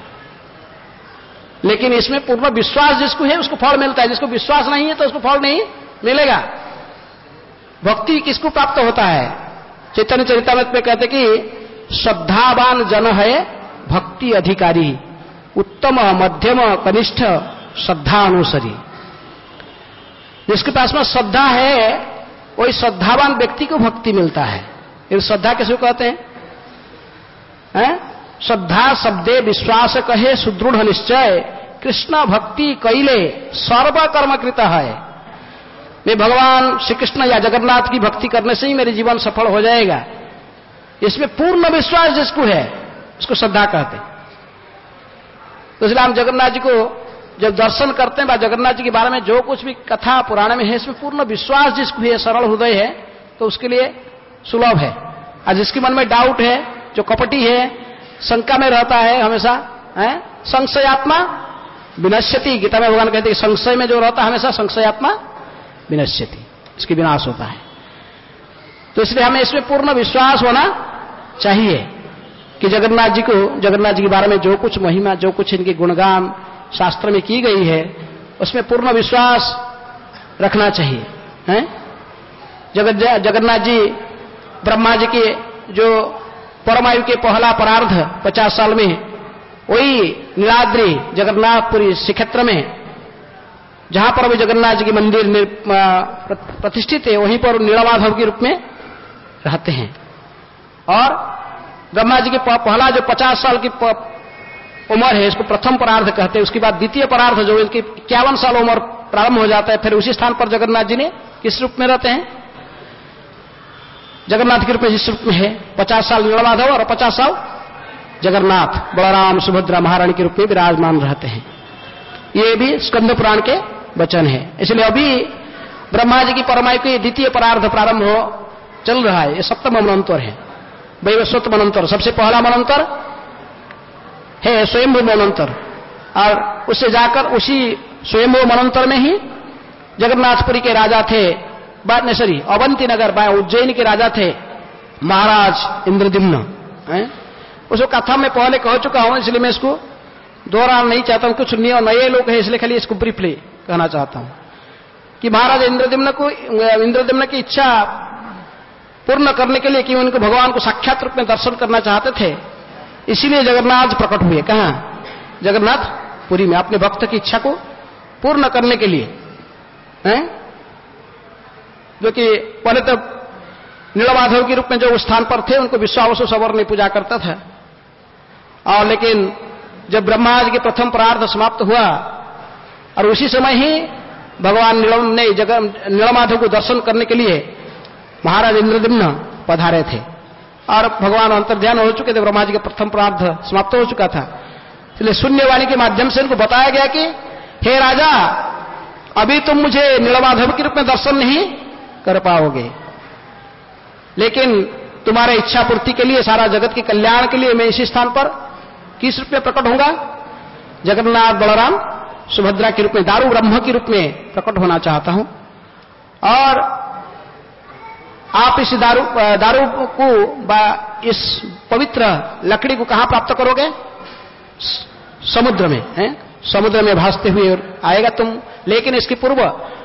लेकिन इसमें पूर्ण विश्वास जिसको है उसको फल मिलता है, जिसको विश्वास नहीं है तो उसको फल नहीं मिलेगा। भक्ति किसको प्राप्त होता है? चैतन्य चरितामृत में कहते कि श्रद्धावान जन है भक्ति अधिकारी, उत्तम मध्यम कनिष्ठ श्रद्धा अनुसरी। जिसके पास में श्रद्धा है वही श्रद्धावान व्यक्ति को भक्ति मिलता है। ये श्रद्धा किसको कहते हैं? है? श्रद्धा शब्दे विश्वास कहे सुदृढ़ निश्चय, कृष्ण भक्ति कैले सर्व कर्म कृत है। मैं भगवान श्री कृष्ण या जगन्नाथ की भक्ति करने से ही मेरे जीवन सफल हो जाएगा, इसमें पूर्ण विश्वास जिसको है उसको श्रद्धा कहते हैं। तो इसलिए हम जगन्नाथ जी को जब दर्शन करते हैं, जगन्नाथ जी के बारे में जो कुछ भी कथा पुराण में है, इसमें पूर्ण विश्वास जिसको है, सरल हृदय है, तो उसके लिए सुलभ है। और जिसके मन में डाउट है, जो कपटी है, शंका में रहता है हमेशा, है संशयात्मा विनश्यति। गीता में भगवान कहते हैं संशय में जो रहता है हमेशा, संशयात्मा विनश्यति, इसकी विनाश होता है। तो इसलिए हमें इसमें पूर्ण विश्वास होना चाहिए कि जगन्नाथ जी को, जगन्नाथ जी के बारे में जो कुछ महिमा, जो कुछ इनके गुणगान शास्त्र में की गई है, उसमें पूर्ण विश्वास रखना चाहिए हैं? जगत जगन्नाथ जी ब्रह्मा जी के जो परमायु के पहला परार्ध पचास साल में, वही नीलाद्रि जगन्नाथपुरी श्रीक्षेत्र में जहां पर अभी जगन्नाथ जी की मंदिर प्रतिष्ठित है, वहीं पर नीलमाधव के रूप में रहते हैं। और ब्रह्मा जी के पहला जो पचास साल की उम्र है, इसको प्रथम परार्ध कहते हैं। उसके बाद द्वितीय परार्ध जो इनकी इक्यावन साल उम्र प्रारंभ हो जाता है, फिर उसी स्थान पर जगन्नाथ जी ने किस रूप में रहते हैं? जगन्नाथ के रूप में जिस रूप में है, पचास साल नीलमाधव और पचास साल जगन्नाथ बलराम सुभद्रा महारानी के रूप में विराजमान रहते हैं। ये भी स्कंद पुराण के वचन है। इसलिए अभी ब्रह्मा जी की परमायु की द्वितीय परार्ध प्रारंभ हो चल रहा है। ये सप्तम मनंतर है, वैवस्वत मनंतर। सबसे पहला मनंतर है स्वयंभू मनंतर, और उससे जाकर उसी स्वयंभू मनंतर में ही जगन्नाथपुरी के राजा थे, बाद में सॉरी अवंती नगर बा उज्जैन के राजा थे महाराज इंद्रद्युम्न। उसको कथा में पहले कह चुका हूं, इसलिए मैं इसको दोहराना नहीं चाहता हूं। कुछ नए लोग हैं इसलिए खाली इसको ब्रीफली कहना चाहता हूं कि महाराज इंद्रद्युम्न को इंद्रद्युम्न की इच्छा पूर्ण करने के लिए कि उनको भगवान को साक्षात रूप में दर्शन करना चाहते थे, इसीलिए जगन्नाथ प्रकट हुए। कहां? जगन्नाथपुरी में, अपने भक्त की इच्छा को पूर्ण करने के लिए हैं? जो कि पहले तो नीलमाधव के रूप में जो स्थान पर थे उनको विश्वावसु सवर ने पूजा करता था, और लेकिन जब ब्रह्मा जी के प्रथम प्रार्थ समाप्त हुआ और उसी समय ही भगवान नीलम ने जगह नीलमाधव को दर्शन करने के लिए महाराज इंद्रद्युम्न पधारे थे, और भगवान अंतर्ध्यान हो चुके थे, ब्रह्मा जी का प्रथम प्रार्थ समाप्त हो चुका था। इसलिए शून्यवाणी के माध्यम से उनको बताया गया कि हे राजा, अभी तुम मुझे नीलमाधव के रूप में दर्शन नहीं कर पाओगे, लेकिन तुम्हारे इच्छा पूर्ति के लिए, सारा जगत के कल्याण के लिए मैं इसी स्थान पर किस रूप में प्रकट होऊंगा? जगन्नाथ बलराम सुभद्रा के रूप में, दारू ब्रह्म के रूप में प्रकट होना चाहता हूं। और आप इस दारू दारू को, इस पवित्र लकड़ी को कहां प्राप्त करोगे? समुद्र में है, समुद्र में भासते हुए आएगा तुम। लेकिन इसके पूर्व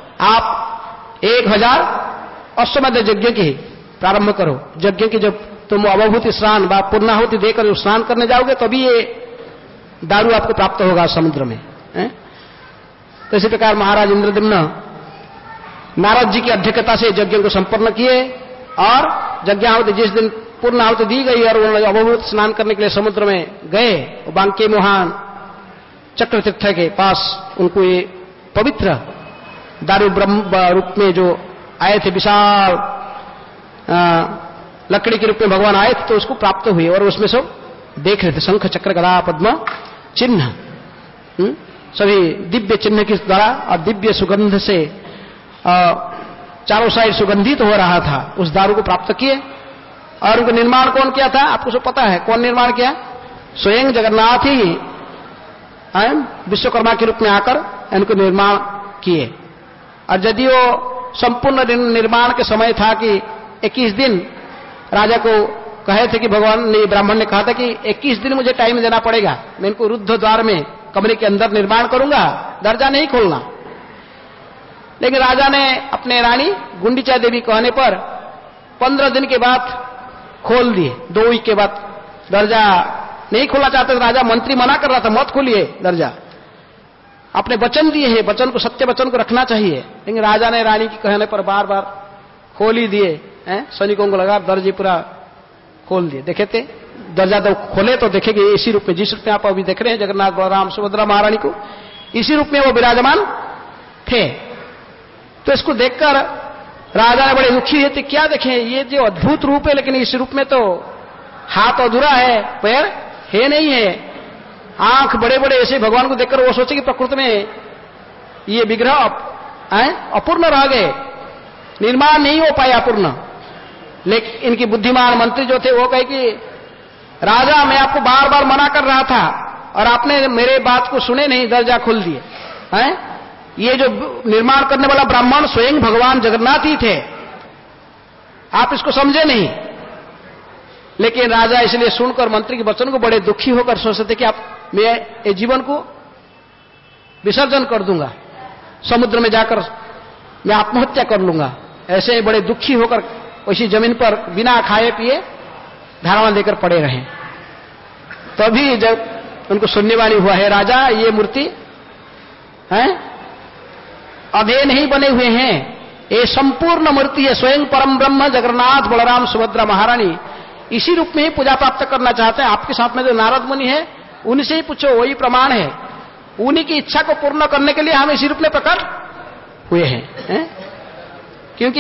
आप एक हजार अश्वमेध यज्ञ की प्रारंभ करो। यज्ञ की जब तुम अवभूति स्नान व पूर्णाहुति देकर स्नान करने जाओगे तभी ये दारू आपको प्राप्त होगा समुद्र में है? तो इसी प्रकार महाराज इंद्रद्युम्न नारद जी की अध्यक्षता से यज्ञ को संपन्न किए, और यज्ञाहुति जिस दिन पूर्णाहुति दी गई और वो अवभूत स्नान करने के लिए समुद्र में गए, बांके मोहान चक्र तीर्थ के पास उनको ये पवित्र दारू ब्रह्म रूप में जो आए थे, विशाल लकड़ी के रूप में भगवान आए थे, तो उसको प्राप्त हुए और उसमें सब देख रहे थे, शंख चक्र गदा पद्म चिन्ह, सभी दिव्य चिन्ह के द्वारा और दिव्य सुगंध से चारों साइड सुगंधित हो रहा था, उस दारू को प्राप्त किए। और उनको निर्माण कौन किया था? आपको सब पता है कौन निर्माण किया? स्वयं जगन्नाथ ही विश्वकर्मा के रूप में आकर इनको निर्माण किए। और यदि वो संपूर्ण निर्माण के समय था कि इक्कीस दिन राजा को कहे थे कि भगवान ने, ब्राह्मण ने कहा था कि इक्कीस दिन मुझे टाइम देना पड़ेगा, मैं इनको रुद्ध द्वार में कमरे के अंदर निर्माण करूंगा, दरजा नहीं खोलना। लेकिन राजा ने अपने रानी गुंडीचा देवी कहने पर पंद्रह दिन के बाद खोल दिए। दो वीक के बाद दरजा नहीं खोलना चाहते थे, राजा मंत्री मना कर रहा था, मत खोलिए दरजा, अपने वचन दिए हैं, वचन को, सत्य वचन को रखना चाहिए। लेकिन राजा ने रानी के कहने पर बार बार खोल ही दिए हैं। सैनिकों को लगा दर्जे पूरा खोल दिए। देखे थे दरजा तो खोले तो देखेंगे इसी रूप में, जिस रूप में आप अभी देख रहे हैं जगन्नाथ बलराम सुभद्रा महारानी को, इसी रूप में वो विराजमान थे। तो इसको देखकर राजा ने बड़े दुखी हुए थे, क्या देखें ये जो अद्भुत रूप है, लेकिन इस रूप में तो हाथ अधूरा है, पैर है नहीं है, आंख बड़े बड़े ऐसे। भगवान को देखकर वो सोचे कि प्रकृति में ये विग्रह अपूर्ण रह गए, निर्माण नहीं हो पाया पूर्ण। लेकिन इनकी बुद्धिमान मंत्री जो थे वो कहे कि राजा मैं आपको बार बार मना कर रहा था और आपने मेरे बात को सुने नहीं, दरजा खोल दिए हैं। ये जो निर्माण करने वाला ब्राह्मण स्वयं भगवान जगन्नाथ ही थे, आप इसको समझे नहीं। लेकिन राजा इसलिए सुनकर मंत्री के वचन को बड़े दुखी होकर सोचते थे कि आप मैं ये जीवन को विसर्जन कर दूंगा, समुद्र में जाकर मैं आत्महत्या कर लूंगा। ऐसे बड़े दुखी होकर उसी जमीन पर बिना खाए पिए धारणा लेकर पड़े रहे। तभी जब उनको सुनने वाली हुआ है, राजा ये मूर्ति है अधे नहीं बने हुए हैं, ये संपूर्ण मूर्ति है, स्वयं परम ब्रह्म जगन्नाथ बलराम सुभद्रा महारानी इसी रूप में ही पूजा प्राप्त करना चाहते हैं। आपके साथ में जो नारद मुनि है उनसे ही पूछो, वही प्रमाण है। उन्हीं की इच्छा को पूर्ण करने के लिए हम इसी रूप में प्रकट हुए हैं, है? क्योंकि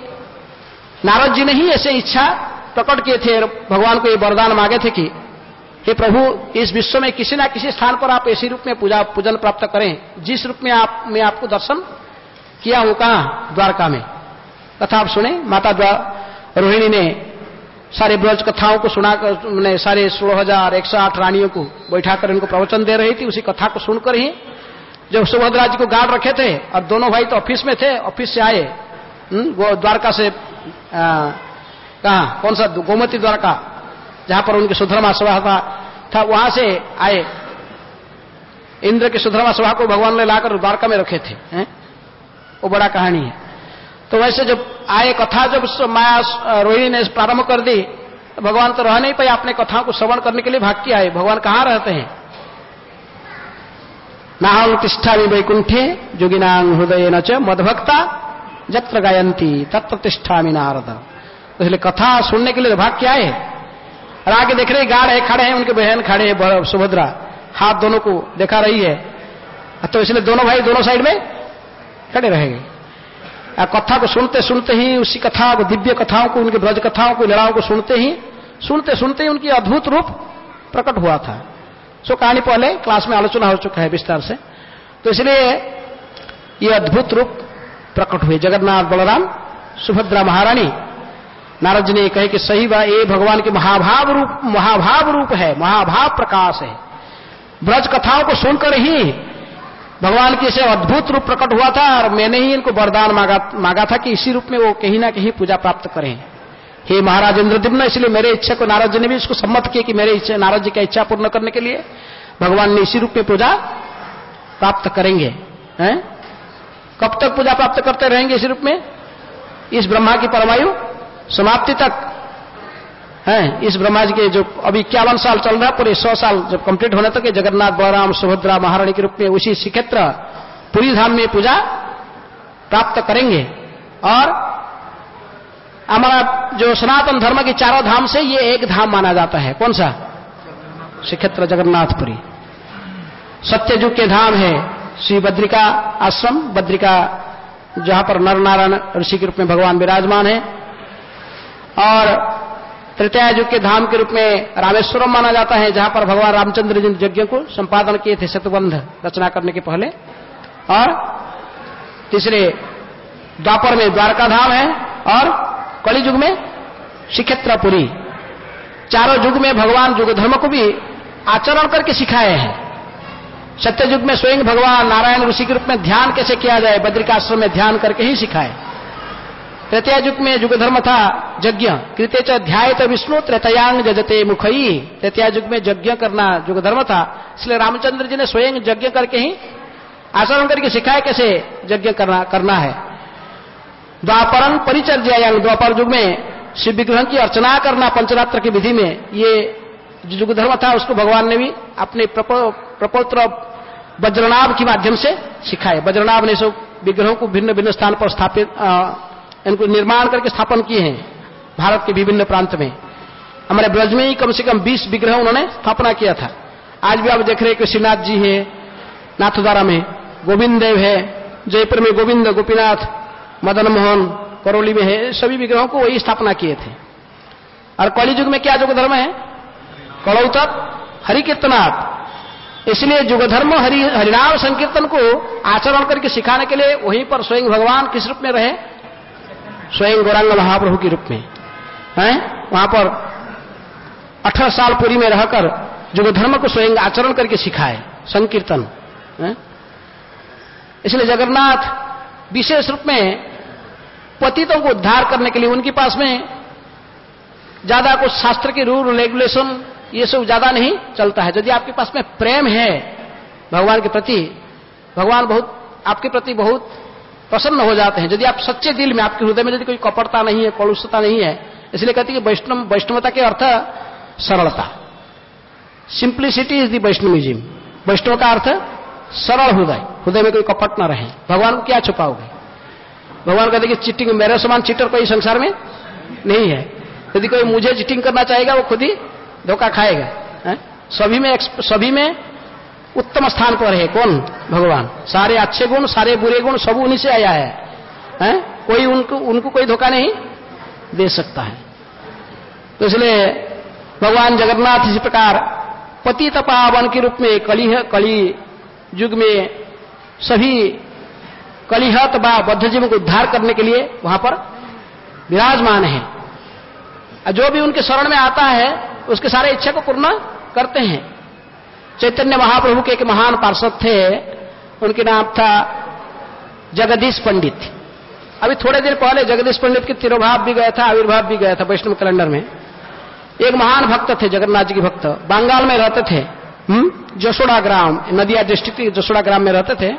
नारद जी ने ही ऐसे इच्छा प्रकट किए थे, भगवान को ये वरदान मांगे थे कि हे प्रभु इस विश्व में किसी ना किसी स्थान पर आप ऐसी रूप में पूजा पूजन प्राप्त करें जिस रूप में आप मैं आपको दर्शन किया हूं। कहां? द्वारका में। कथा आप सुने, माता द्वार रोहिणी ने सारे ब्रज कथाओं को सुनाकर, मैंने सारे सोलह हजार एक सौ आठ रानियों को बैठाकर इनको प्रवचन दे रही थी। उसी कथा को सुनकर ही जब सुभद्रा जी को गार्ड रखे थे और दोनों भाई तो ऑफिस में थे, ऑफिस से आए, वो द्वारका से कहा कौन सा गोमती द्वारका जहां पर उनकी सुधर्मा सभा था, था वहां से आए। इंद्र की सुधर्मा सभा को भगवान ने लाकर द्वारका में रखे थे, हैं? वो बड़ा कहानी है। तो वैसे जब आए कथा, जब माया रोहिणी ने प्रारंभ कर दी, तो भगवान तो रह नहीं पाए, अपने कथाओं को श्रवण करने के लिए भाग के आए। भगवान कहाँ रहते हैं? नाहं तिष्ठामि वैकुंठे योगिनां हृदयेन च मद्भक्ता यत्र गायन्ति तत्र तिष्ठामि नारद। तो इसलिए कथा सुनने के लिए भाग के आए। और आगे देख रहे गार्ड है, खड़े हैं, उनके बहन खड़े हैं, सुभद्रा हाथ दोनों को देखा रही है, तो इसलिए दोनों भाई दोनों साइड में खड़े रहेंगे। कथा को सुनते सुनते ही, उसी कथा को, दिव्य कथाओं को, उनके ब्रज कथाओं को, लड़ाओं को सुनते ही सुनते सुनते ही उनकी अद्भुत रूप प्रकट हुआ था। सो कहानी पहले क्लास में आलोचना हो चुका है विस्तार से। तो इसलिए ये अद्भुत रूप प्रकट हुए जगन्नाथ बलराम सुभद्रा महारानी। नारद जी ने कहे कि सही बात, ये भगवान के महाभाव रूप महाभाव रूप है, महाभाव प्रकाश है। ब्रज कथाओं को सुनकर ही भगवान की से अद्भुत रूप प्रकट हुआ था। और मैंने ही इनको वरदान मांगा मांगा था कि इसी रूप में वो कहीं ना कहीं पूजा प्राप्त करें। हे महाराज इंद्रद्युम्न, इसलिए मेरे इच्छा को नारद जी ने भी इसको सम्मत किया कि मेरे इच्छा, नारद जी की इच्छा पूर्ण करने के लिए भगवान ने इसी रूप में पूजा प्राप्त करेंगे। हैं? कब तक पूजा प्राप्त करते रहेंगे इसी रूप में? इस ब्रह्मा की परमायु समाप्ति तक है। इस ब्रह्मा जी के जो अभी इक्यावन साल चल रहा है, पूरे सौ साल जब कंप्लीट होने तक जगन्नाथ बलराम सुभद्रा महारानी के रूप में उसी श्रीक्षेत्र पुरी धाम में पूजा प्राप्त करेंगे। और हमारा जो सनातन धर्म के चारों धाम से ये एक धाम माना जाता है। कौन सा? श्रीक्षेत्र जगन्नाथपुरी। सत्ययुग के धाम है श्री बद्रिका आश्रम, बद्रिका जहां पर नर नारायण ऋषि के रूप में भगवान विराजमान है। और त्रेता युग के धाम के रूप में रामेश्वरम माना जाता है, जहां पर भगवान रामचंद्र जी यज्ञ को संपादन किए थे शतबंध रचना करने के पहले। और तीसरे द्वापर में द्वारका धाम है, और कलि युग में श्रीक्षेत्रपुरी। चारों युग में भगवान युग धर्म को भी आचरण करके सिखाए हैं। सत्य युग में स्वयं भगवान नारायण ऋषि के रूप में ध्यान कैसे किया जाए, बद्रिकाश्रम में ध्यान करके ही सिखाए। तृतीय युग में युग धर्म था यज्ञ, कृते च ध्यायत विष्णु त्रेतयांग जजते मुखई। तृतीय युग में यज्ञ करना युग धर्म था, इसलिए रामचंद्र जी ने स्वयं यज्ञ करके ही आचरण करके सिखाया कैसे यज्ञ करना करना है। द्वापरं परिचर्यायांग, द्वापर युग में शिव विग्रह की अर्चना करना पंचरात्र की विधि में, ये जो युग धर्म था उसको भगवान ने भी अपने प्रपौत्र वज्रनाभ के माध्यम से सिखाए। वज्रनाभ ने सब विग्रहों को भिन्न भिन्न स्थान पर स्थापित, इनको निर्माण करके स्थापन किए हैं भारत के विभिन्न प्रांत में। हमारे ब्रज में ही कम से कम बीस विग्रह उन्होंने स्थापना किया था। आज भी आप देख रहे हैं कि श्रीनाथ जी है, नाथद्वारा में गोविंद देव है, जयपुर में गोविंद गोपीनाथ, मदन मोहन करौली में है, सभी विग्रहों को वही स्थापना किए थे। और कलि युग में क्या युग धर्म है? कलौ तक हरि कीर्तनाथ। इसलिए युग धर्म हरि हरिनाम संकीर्तन को आचरण करके सिखाने के लिए वहीं पर स्वयं भगवान किस रूप में रहे? स्वयं गौरांग महाप्रभु के रूप में हैं। वहां पर अठारह साल पूरी में रहकर युग धर्म को स्वयं आचरण करके सिखाए संकीर्तन है? इसलिए जगन्नाथ विशेष रूप में पतितों को उद्धार करने के लिए, उनके पास में ज्यादा कुछ शास्त्र के रूल रेगुलेशन ये सब ज्यादा नहीं चलता है। यदि आपके पास में प्रेम है भगवान के प्रति, भगवान बहुत आपके प्रति बहुत प्रसन्न हो जाते हैं। यदि आप सच्चे दिल में, आपके हृदय में यदि कोई कपटता नहीं है, कलुषता नहीं है, इसलिए कहते हैं कि वैष्णव वैष्णवता के अर्थ सरलता, सिंप्लिसिटी इज द वैष्णविज्म। वैष्णव का अर्थ सरल हृदय, हृदय में कोई कपट न रहे। भगवान को क्या छुपाओगे? भगवान कहते कि चीटिंग, मेरे समान चीटर कोई संसार में नहीं है। यदि कोई मुझे चीटिंग करना चाहेगा वो खुद ही धोखा खाएगा है? सभी में सभी में उत्तम स्थान पर है कौन? भगवान। सारे अच्छे गुण, सारे बुरे गुण सब उन्हीं से आया है, है? कोई उनको उनको कोई धोखा नहीं दे सकता है। तो इसलिए भगवान जगन्नाथ इसी प्रकार पतित पावन के रूप में कली कली युग में सभी कलिहत व बद्धजीव को उद्धार करने के लिए वहां पर विराजमान है। जो भी उनके शरण में आता है उसके सारे इच्छा को पूर्ण करते हैं। चैतन्य महाप्रभु के एक महान पार्षद थे, उनके नाम था जगदीश पंडित। अभी थोड़े दिन पहले जगदीश पंडित के तिरोभाव भी गया था, आविर्भाव भी गया था वैष्णव कैलेंडर में। एक महान भक्त थे, जगन्नाथ जी के भक्त, बंगाल में रहते थे, हम्म जसोड़ा ग्राम, नदिया डिस्ट्रिक्ट के जसोड़ा ग्राम में रहते थे।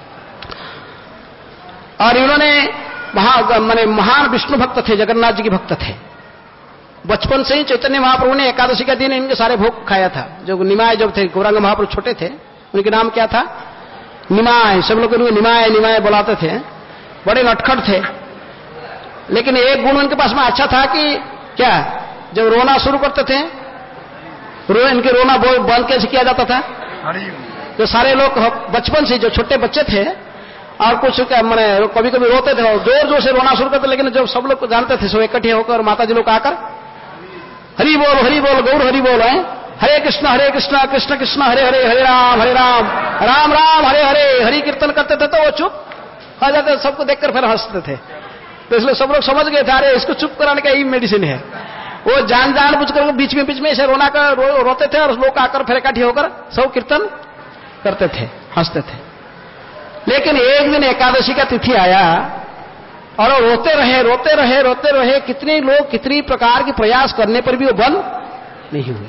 और इन्होंने महा माने महान विष्णु भक्त थे, जगन्नाथ जी के भक्त थे। बचपन से ही चैतन्य महाप्रभु ने एकादशी का दिन इनके सारे भोग खाया था। जो निमाय जब थे, गौरांग महाप्रभु छोटे थे, उनके नाम क्या था? निमाय। सब लोग उनको निमाय निमाय बुलाते थे। बड़े नटखट थे, लेकिन एक गुण उनके पास में अच्छा था कि क्या, जब रोना शुरू करते थे, रो इनके रोना बंद कैसे किया जाता था? जो सारे लोग बचपन से, जो छोटे बच्चे थे और कुछ मैंने कभी कभी रोते थे, जोर जोर से रोना शुरू करते, लेकिन जब सब लोग जानते थे, सब इकट्ठे होकर माता जी लोग आकर हरि बोल हरि बोल गौर हरि बोल है, हरे कृष्ण हरे कृष्ण कृष्ण कृष्ण हरे हरे, हरे राम हरे राम राम राम हरे हरे, हरि कीर्तन करते थे, तो वो चुप हो जाते, सबको देखकर फिर हंसते थे। तो इसलिए सब लोग समझ गए थे, अरे इसको चुप कराने का यही मेडिसिन है। वो जान जान बुझ कर बीच में बीच में ऐसे रोना कर रो, रोते थे, और लोग आकर फिर इकट्ठे होकर सब कीर्तन करते थे, हंसते थे। लेकिन एक दिन एकादशी का तिथि आया और रोते रहे रोते रहे रोते रहे, कितने लोग कितनी प्रकार के प्रयास करने पर भी वो बंद नहीं हुए।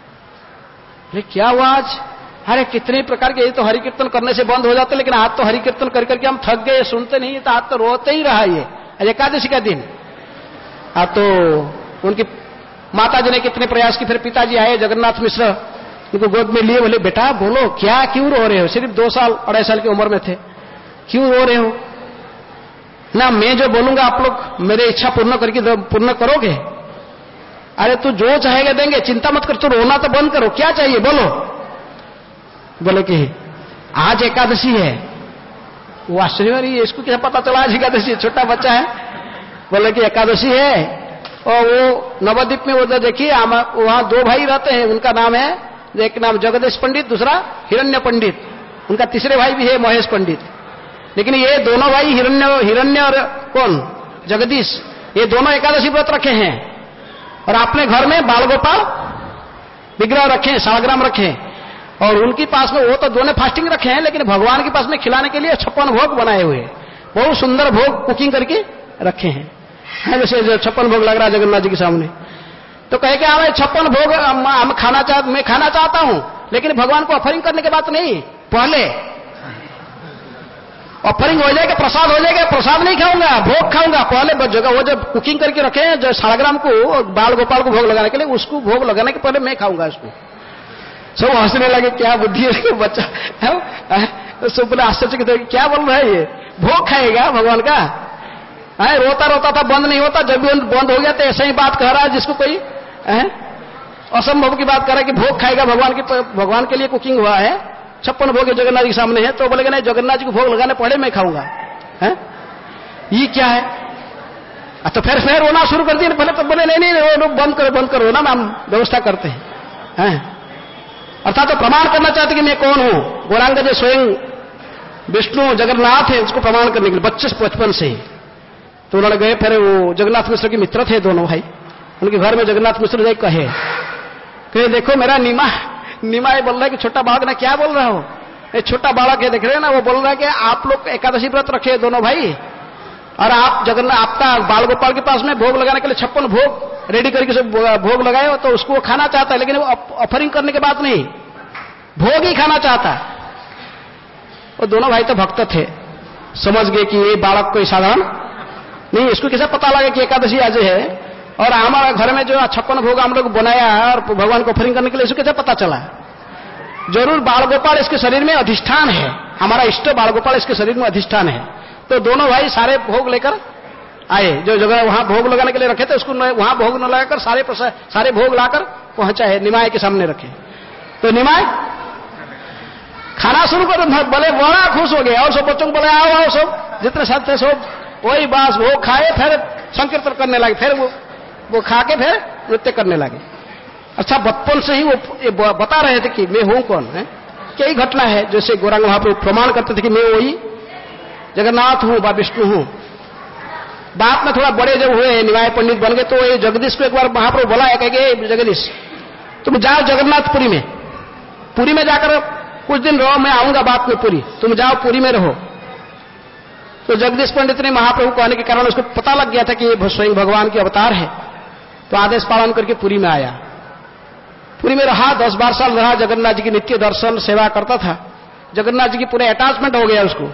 अरे क्या हुआ आज? अरे कितने प्रकार के, ये तो हरि कीर्तन करने से बंद हो जाते, लेकिन आज तो हरि कीर्तन कर करके हम थक गए, सुनते नहीं, तो आज तो रोते ही रहा ये आज एकादशी का दिन। आज तो उनकी माता जी ने कितने प्रयास की, फिर पिताजी आए जगन्नाथ मिश्र, उनको गोद में लिए, बोले बेटा बोलो क्या, क्यों रो रहे हो? सिर्फ दो साल अढ़ाई साल की उम्र में थे, क्यों रो रहे हो? ना मैं जो बोलूंगा आप लोग मेरी इच्छा पूर्ण करके पूर्ण करोगे? अरे तू जो चाहेगा देंगे, चिंता मत कर, तू रोना तो बंद करो, क्या चाहिए बोलो? बोले कि आज एकादशी है। वो आश्चर्य, इसको क्या पता चला आज एकादशी? छोटा बच्चा है। बोले कि एकादशी है। और वो नवद्वीप में वो देखिए, वहां दो भाई रहते हैं, उनका नाम है, एक नाम जगदीश पंडित, दूसरा हिरण्य पंडित। उनका तीसरे भाई भी है महेश पंडित। लेकिन ये दोनों भाई हिरण्य हिरण्य और कौन, जगदीश, ये दोनों एकादशी व्रत रखे हैं। और अपने घर में बाल गोपाल विग्रह रखे हैं, सालग्राम रखे हैं। और उनके पास में वो तो दोनों फास्टिंग रखे हैं, लेकिन भगवान के पास में खिलाने के लिए छप्पन भोग बनाए हुए, बहुत सुंदर भोग कुकिंग करके रखे हैं। है जैसे जो छप्पन भोग लग रहा है जगन्नाथ जी के सामने, तो कहे कि हमें छप्पन भोग हम खाना चाह मैं खाना चाहता हूं, लेकिन भगवान को ऑफरिंग करने की बात नहीं, पहले ऑफरिंग हो जाएगा, प्रसाद हो जाएगा, प्रसाद नहीं खाऊंगा, भोग खाऊंगा। पहले जगह वो जब कुकिंग करके रखे हैं, जो सालग्राम को बाल गोपाल को भोग लगाने के लिए, उसको भोग लगाने के पहले मैं खाऊंगा इसको। सब हंसने लगे, क्या बुद्धि है बच्चा है? सब बोले आश्चर्य के, क्या बोल रहा है ये, भोग खाएगा भगवान का? है रोता रोता था, बंद नहीं होता, जब भी बंद हो गया तो ऐसा ही बात कह रहा है जिसको कोई असंभव की बात कर रहा है कि भोग खाएगा भगवान की, भगवान के लिए कुकिंग हुआ है, छप्पन भोग जगन्नाथ जी के सामने है। तो बोलेगा नहीं, जगन्नाथ जी को भोग लगाने पहले मैं खाऊंगा, है ये क्या है? तो फिर फिर रोना शुरू कर दिया। पहले तो बोले नहीं नहीं रो, बंद करो बंद करो ना, हम व्यवस्था करते हैं, हैं? अर्थात तो प्रमाण करना चाहते कि मैं कौन हूं। गौरांग जो स्वयं विष्णु जगन्नाथ है, उसको प्रमाण करने के लिए बच्चे बचपन से ही। तो उन्होंने गए, फिर वो जगन्नाथ मिश्र के मित्र थे दोनों भाई, उनके घर में जगन्नाथ मिश्र जाए कहे कहे देखो मेरा नीमा नीमा ये बोल रहा है कि छोटा बालक ना, क्या बोल रहा हो? ये छोटा बालक है, देख रहे हैं ना, वो बोल रहा है कि आप लोग एकादशी व्रत रखे दोनों भाई, और आप जगन्नाथ आपका बाल गोपाल के पास में भोग लगाने के लिए छप्पन भोग रेडी करके सब भोग लगाए हो, तो उसको खाना चाहता है, लेकिन वो ऑफरिंग करने की बात नहीं, भोग ही खाना चाहता है। वो दोनों भाई तो भक्त थे, समझ गए कि ये बालक कोई साधारण नहीं। इसको कैसे पता लगा कि एकादशी आज है, और हमारा घर में जो छप्पन भोग हम लोग बनाया है और भगवान को ऑफरिंग करने के लिए, इसको कैसे पता चला? जरूर बाल गोपाल इसके शरीर में अधिष्ठान है, हमारा इष्ट बाल गोपाल इसके शरीर में अधिष्ठान है। तो दोनों भाई सारे भोग लेकर आए, जो जगह वहां भोग लगाने के लिए रखे थे, उसको वहां भोग न लगाकर सारे सारे भोग लाकर पहुंचा है, निमाय के सामने रखे। तो निमाय खाना शुरू कर, बोले बड़ा खुश हो गए, और सब बच्चों को बोले आओ आओ, सब जितने साथ थे सब वही बास भोग खाए, फिर संकीर्तन करने लगे, फिर वो वो खा के फिर नृत्य करने लगे। अच्छा, बचपन से ही वो बता रहे थे कि मैं हूं कौन है। कई घटना है, जैसे गौरांग महाप्रभु प्रमाण करते थे कि मैं वही जगन्नाथ हूं व विष्णु हूं। बात में थोड़ा बड़े जब हुए, निमाय पंडित बन गए, तो ये जगदीश को एक बार महाप्रभु बुलाया, कहे जगदीश तुम जाओ जगन्नाथपुरी में, पुरी में जाकर कुछ दिन रहो, मैं आऊंगा बात में पूरी, तुम जाओ पुरी में रहो। तो जगदीश पंडित ने महाप्रभु को आने के कारण उसको पता लग गया था कि ये स्वयं भगवान की अवतार है, तो आदेश पालन करके पुरी में आया। पुरी में रहा, दस बारह साल रहा, जगन्नाथ जी की नित्य दर्शन सेवा करता था। जगन्नाथ जी की पूरे अटैचमेंट हो गया उसको।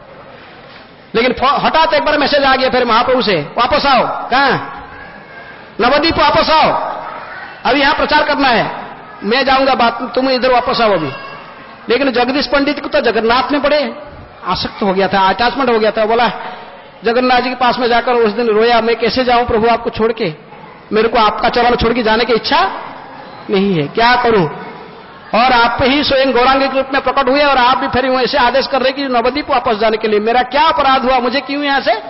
लेकिन हठात एक बार मैसेज आ गया फिर महाप्रभु से, वापस आओ। कहां? नवद्वीप वापस आओ, अभी यहां प्रचार करना है, मैं जाऊंगा बात, तुम इधर वापस आओ अभी। लेकिन जगदीश पंडित को तो जगन्नाथ में बड़े आसक्त हो गया था, अटैचमेंट हो गया था। बोला जगन्नाथ जी के पास में जाकर उस दिन रोया, मैं कैसे जाऊं प्रभु आपको छोड़ के, मेरे को आपका चरण छोड़ के जाने की इच्छा नहीं है, क्या करूं। और आप ही स्वयं गौरांग के रूप में प्रकट हुए और आप भी फिर ऐसे आदेश कर रहे कि नवद्वीप वापस जाने के लिए, मेरा क्या अपराध हुआ, मुझे क्यों यहां से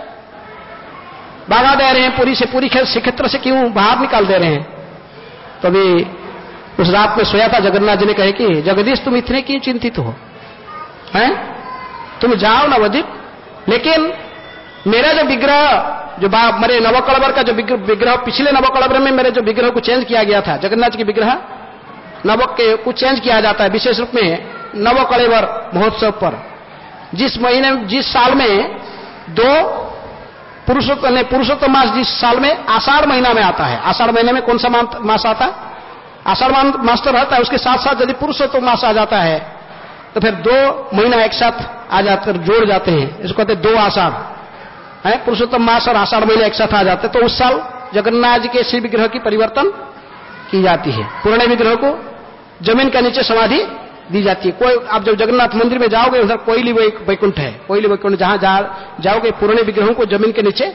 भागा दे रहे हैं, पूरी से पूरी क्षेत्र से क्यों बाहर निकाल दे रहे हैं। तभी उस रात में सोया था, जगन्नाथ जी ने कहे कि जगदीश तुम इतने क्यों चिंतित हो, हैं, तुम जाओ नवद्वीप, लेकिन मेरा जो विग्रह, जो मेरे नवकलवर का जो विग्रह, पिछले नवकलवर में मेरे जो विग्रह को चेंज किया गया था, जगन्नाथ जी के विग्रह नवक के को चेंज किया जाता है विशेष रूप में नवकलेवर महोत्सव पर। जिस महीने, जिस साल में दो पुरुषोत्तम पुरुषोत्तम मास, जिस साल में आषाढ़ महीना में आता है, आषाढ़ महीने में कौन सा मास आता है, आषाढ़ मास तो रहता है, उसके साथ साथ यदि पुरुषोत्तम मास आ जाता है तो फिर दो महीना एक साथ आ जाते, जोड़ जाते हैं, इसको कहते हैं दो आषाढ़ है, पुरुषोत्तम मास और आषाढ़ महीने एक साथ आ जाते, तो उस साल जगन्नाथ जी के श्री विग्रह की परिवर्तन की जाती है। पुराने विग्रह को जमीन के नीचे समाधि दी जाती है। कोई आप जब जगन्नाथ मंदिर में जाओगे, उधर कोयली वैकुंठ है, कोयली वैकुंठ, जहां जा, जाओगे पुराने विग्रहों को जमीन के नीचे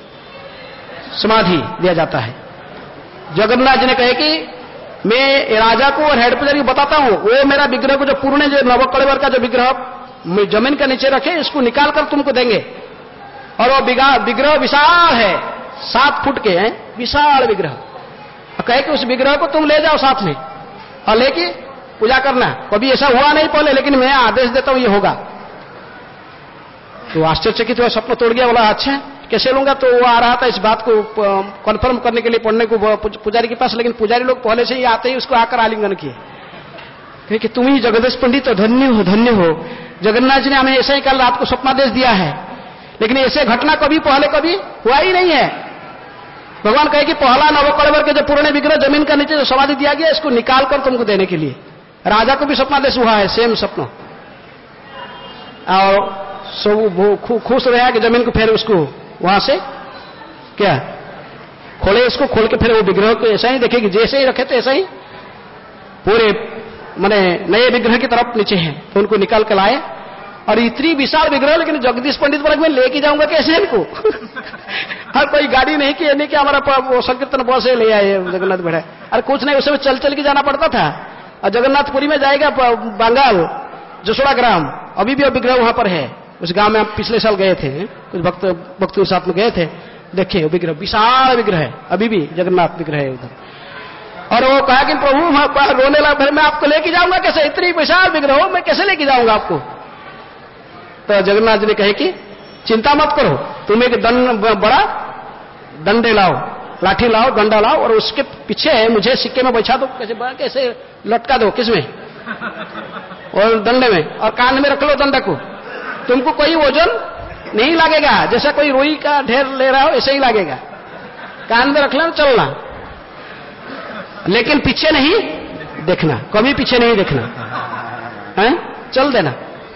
समाधि दिया जाता है। जगन्नाथ जी ने कहे कि मैं राजा को और हेड पुजारी को बताता हूं, वो मेरा विग्रह को, जो पुराने जो नवकलेवर का जो विग्रह जमीन के नीचे रखे, इसको निकाल कर तुमको देंगे। और वो विग्रह विशाल है, सात फुट के हैं, विशाल विग्रह। कहे कि उस विग्रह को तुम ले जाओ साथ में और लेके पूजा करना। कभी ऐसा हुआ नहीं पहले, लेकिन मैं आदेश देता हूं ये होगा। तो आश्चर्यचकित हुआ, स्वप्न तोड़ गया, बोला अच्छा कैसे लूंगा। तो वो आ रहा था इस बात को कन्फर्म करने के लिए पढ़ने को पुजारी के पास, लेकिन पुजारी लोग पहले से ही आते ही उसको आकर आलिंगन किए कि तुम ही जगदीश पंडित हो, धन्य हो, धन्य हो। जगन्नाथ जी ने हमें ऐसा ही कल रात को स्वप्नादेश दिया है, लेकिन ऐसे घटना कभी पहले कभी हुआ ही नहीं है। भगवान कहे कि पहला नवकलेवर के जो पुराने विग्रह जमीन का नीचे जो समाधि दिया गया, इसको निकाल कर तुमको देने के लिए। राजा को भी स्वप्नादेश हुआ है, सेम स्वप्न। और सब खुश रहा कि जमीन को फिर उसको वहां से क्या खोले, इसको खोल के फिर वो विग्रह को ऐसा ही देखेगी, जैसे ही रखे थे ऐसा ही पूरे माने नए विग्रह की तरफ नीचे है। तो उनको निकाल कर लाए, और इतनी विशाल विग्रह, लेकिन जगदीश पंडित वर्ग में लेके जाऊंगा कैसे इनको। हर कोई गाड़ी नहीं की, नहीं कि हमारा संकीर्तन बस से ले आए जगन्नाथ बैठा। अरे कुछ नहीं, उसमें चल चल के जाना पड़ता था। और जगन्नाथपुरी में जाएगा बंगाल, जसोड़ा ग्राम, अभी भी विग्रह वहां पर है। उस गांव में हम पिछले साल गए थे, कुछ भक्त भक्तों के साथ में गए थे, देखिए विग्रह, विशाल विग्रह है, अभी भी जगन्नाथ विग्रह है उधर। और वो कहा कि प्रभु रोने लगा, फिर मैं आपको लेके जाऊंगा कैसे, इतनी विशाल विग्रह हो, मैं कैसे लेके जाऊंगा आपको। तो जगन्नाथ जी ने कहे कि चिंता मत करो, तुम एक दंड, बड़ा डंडे लाओ, लाठी लाओ, डंडा लाओ, और उसके पीछे मुझे सिक्के में बैठा दो, कैसे कैसे लटका दो, किसमें, और डंडे में, और कान में रख लो डंडे को। तुमको कोई वजन नहीं लगेगा, जैसा कोई रुई का ढेर ले रहा हो ऐसे ही लगेगा। कान में रख लो, चलना, लेकिन पीछे नहीं देखना, कभी पीछे नहीं देखना है, चल देना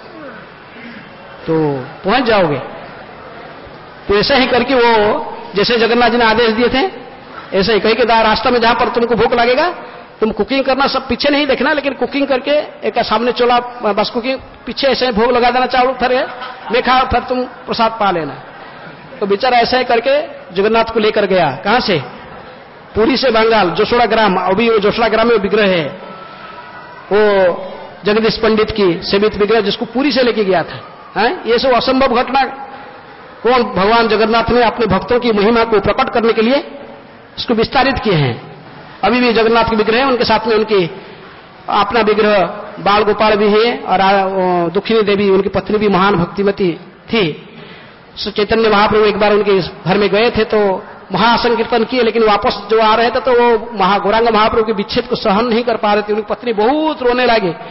तो पहुंच जाओगे। तो ऐसा ही करके वो जैसे जगन्नाथ जी ने आदेश दिए थे, ऐसे ही कही कि रास्ता में जहां पर तुमको भूख लगेगा, तुम कुकिंग करना, सब पीछे नहीं देखना, लेकिन कुकिंग करके एक सामने चोला बस कुकिंग, पीछे ऐसे भोग लगा देना, चावल फिर मैं खा, फिर तुम प्रसाद पा लेना। तो बेचारा ऐसा ही करके जगन्नाथ को लेकर गया, कहां से, पुरी से बंगाल, जोशोड़ा ग्राम। अभी वो जोशोड़ा ग्राम में विग्रह है, वो जगदीश पंडित की सेवित विग्रह, जिसको पुरी से लेके गया था। है? ये सब असंभव घटना कौन, भगवान जगन्नाथ ने अपने भक्तों की महिमा को प्रकट करने के लिए इसको विस्तारित किए हैं। अभी भी जगन्नाथ के विग्रह है, उनके साथ में उनकी अपना विग्रह बाल गोपाल भी है, और दुखिनी देवी उनकी पत्नी भी महान भक्तिमती थी। चैतन्य महाप्रभु एक बार उनके घर में गए थे तो महासंकीर्तन किए, लेकिन वापस जो आ रहे थे तो वो महा गौरांग महाप्रभु के विच्छेद को सहन नहीं कर पा रहे थे। उनकी पत्नी बहुत रोने लगी,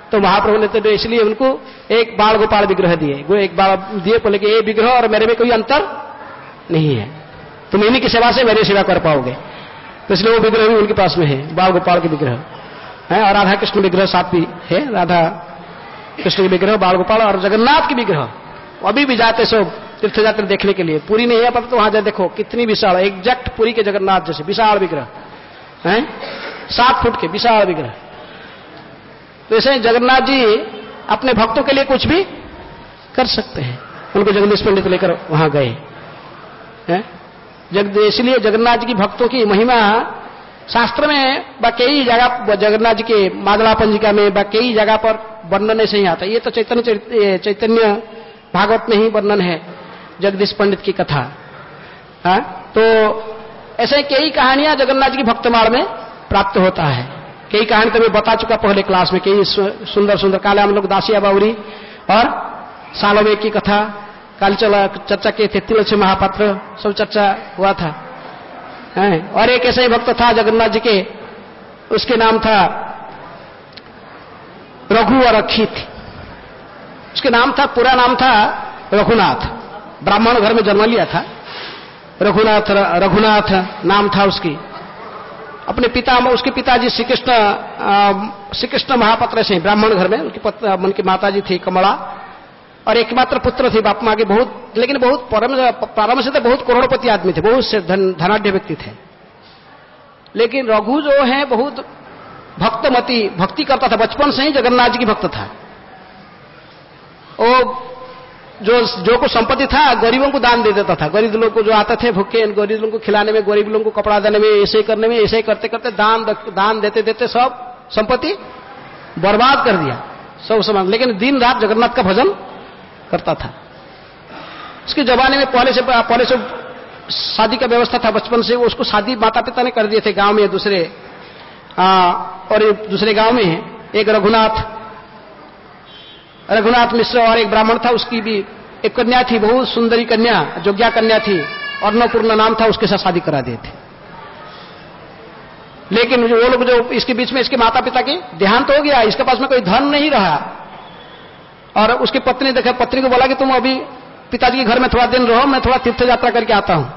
तो महाप्रभु ने तो इसलिए उनको एक बाल गोपाल विग्रह दिए, वो एक बाल दिए, बोले कि ये विग्रह और मेरे में कोई अंतर नहीं है, तुम इन्हीं की सेवा से मेरी सेवा कर पाओगे। तो इसलिए वो विग्रह भी उनके पास में है, बाल गोपाल के विग्रह है। और राधा कृष्ण विग्रह साथ भी है, राधा कृष्ण के विग्रह, बाल गोपाल और जगन्नाथ के विग्रह अभी भी जाते सब तीर्थ यात्री देखने के लिए। पूरी नहीं है पर तो वहां जाए देखो कितनी विशाल, एग्जैक्ट पूरी के जगन्नाथ जैसे विशाल विग्रह है, सात फुट के विशाल विग्रह। तो ऐसे जगन्नाथ जी अपने भक्तों के लिए कुछ भी कर सकते हैं। उनको जगदीश पंडित लेकर वहां गए हैं। जग इसलिए जगन्नाथ जी की भक्तों की महिमा शास्त्र में व कई जगह, जगन्नाथ जी के मादला पंजिका में व कई जगह पर वर्णन ऐसे ही आता है। ये तो चैतन्य चैतन्य भागवत में ही वर्णन है जगदीश पंडित की कथा। हा? तो ऐसे कई कहानियां जगन्नाथ जी की भक्तमाल में प्राप्त होता है। कई कहानी तो मैं बता चुका पहले क्लास में, कई सुंदर सुंदर काले हम लोग दासिया बावरी और सालोवे की कथा, कल चला चर्चा किए थे, तिलक्ष्मी महापात्र सब चर्चा हुआ था। है? और एक ऐसा ही भक्त था जगन्नाथ जी के, उसके नाम था रघु और अक्षित। उसके नाम था, पूरा नाम था रघुनाथ, ब्राह्मण घर में जन्म लिया था। रघुनाथ रघुनाथ नाम था उसकी। अपने पिता, उसके पिताजी श्री कृष्ण श्री कृष्ण महापात्र से ब्राह्मण घर में, उनकी पत्नी, उनकी माताजी थी कमला, और एकमात्र पुत्र थे बाप मां के। बहुत लेकिन बहुत प्रारंभ से तो बहुत करोड़पति आदमी थे, बहुत से धन, धनाढ्य व्यक्ति थे। लेकिन रघु जो है बहुत भक्तमती, भक्ति करता था, बचपन से ही जगन्नाथ जी की भक्त था। वो जो जो कुछ संपत्ति था गरीबों को दान दे देता था। गरीब लोगों को जो आते थे भूखे, गरीब लोगों को खिलाने में, गरीब लोगों को कपड़ा देने में, ऐसे करने में, ऐसे करते करते दान दान देते देते सब संपत्ति बर्बाद कर दिया सब समाज। लेकिन दिन रात जगन्नाथ का भजन करता था। उसके जमाने में पहले से पहले से शादी का व्यवस्था था, बचपन से उसको शादी माता पिता ने कर दिए थे गांव में दूसरे आ, और दूसरे गांव में एक रघुनाथ रघुनाथ मिश्र और एक ब्राह्मण था, उसकी भी एक कन्या थी, बहुत सुंदरी कन्या, जोग्या कन्या थी, अन्नपूर्णा नाम था, उसके साथ शादी करा दिए थे। लेकिन वो लोग जो इसके बीच में इसके माता पिता की देहांत हो गया, इसके पास में कोई धन नहीं रहा। और उसकी पत्नी देखा, पत्नी को बोला कि तुम अभी पिताजी के घर में थोड़ा दिन रहो, मैं थोड़ा तीर्थ यात्रा करके आता हूं।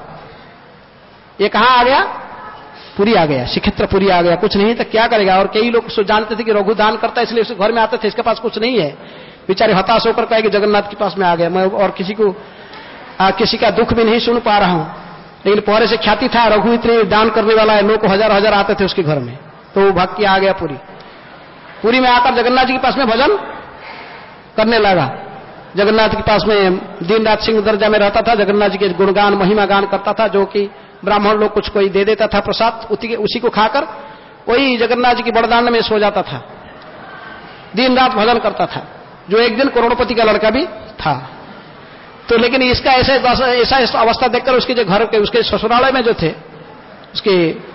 ये कहां आ गया? पुरी आ गया, श्रीक्षेत्र पुरी आ गया। कुछ नहीं तो क्या करेगा? और कई लोग जानते थे कि रघु दान करता है, इसलिए उसके घर में आते थे, इसके पास कुछ नहीं है, बेचारे हताश होकर कहे कि जगन्नाथ के पास में आ गया मैं, और किसी को आ, किसी का दुख भी नहीं सुन पा रहा हूं। लेकिन पहले से ख्याति था, रघु इतने दान करने वाला है, लोग हजार हजार आते थे उसके घर में। तो वो भक्ति आ गया पुरी। पुरी में आकर जगन्नाथ जी के पास में भजन करने लगा। जगन्नाथ के पास में दिन रात सिंह दर्जा में रहता था, जगन्नाथ जी के गुणगान महिमा गान करता था, जो कि ब्राह्मण लोग कुछ कोई दे देता था प्रसाद, उसी को खाकर वही जगन्नाथ जी की बरदान में सो जाता था। दिन रात भजन करता था, जो एक दिन करोड़पति का लड़का भी था। तो लेकिन इसका ऐसा ऐसा अवस्था देखकर उसके जो घर के, उसके ससुरालय में जो थे, उसके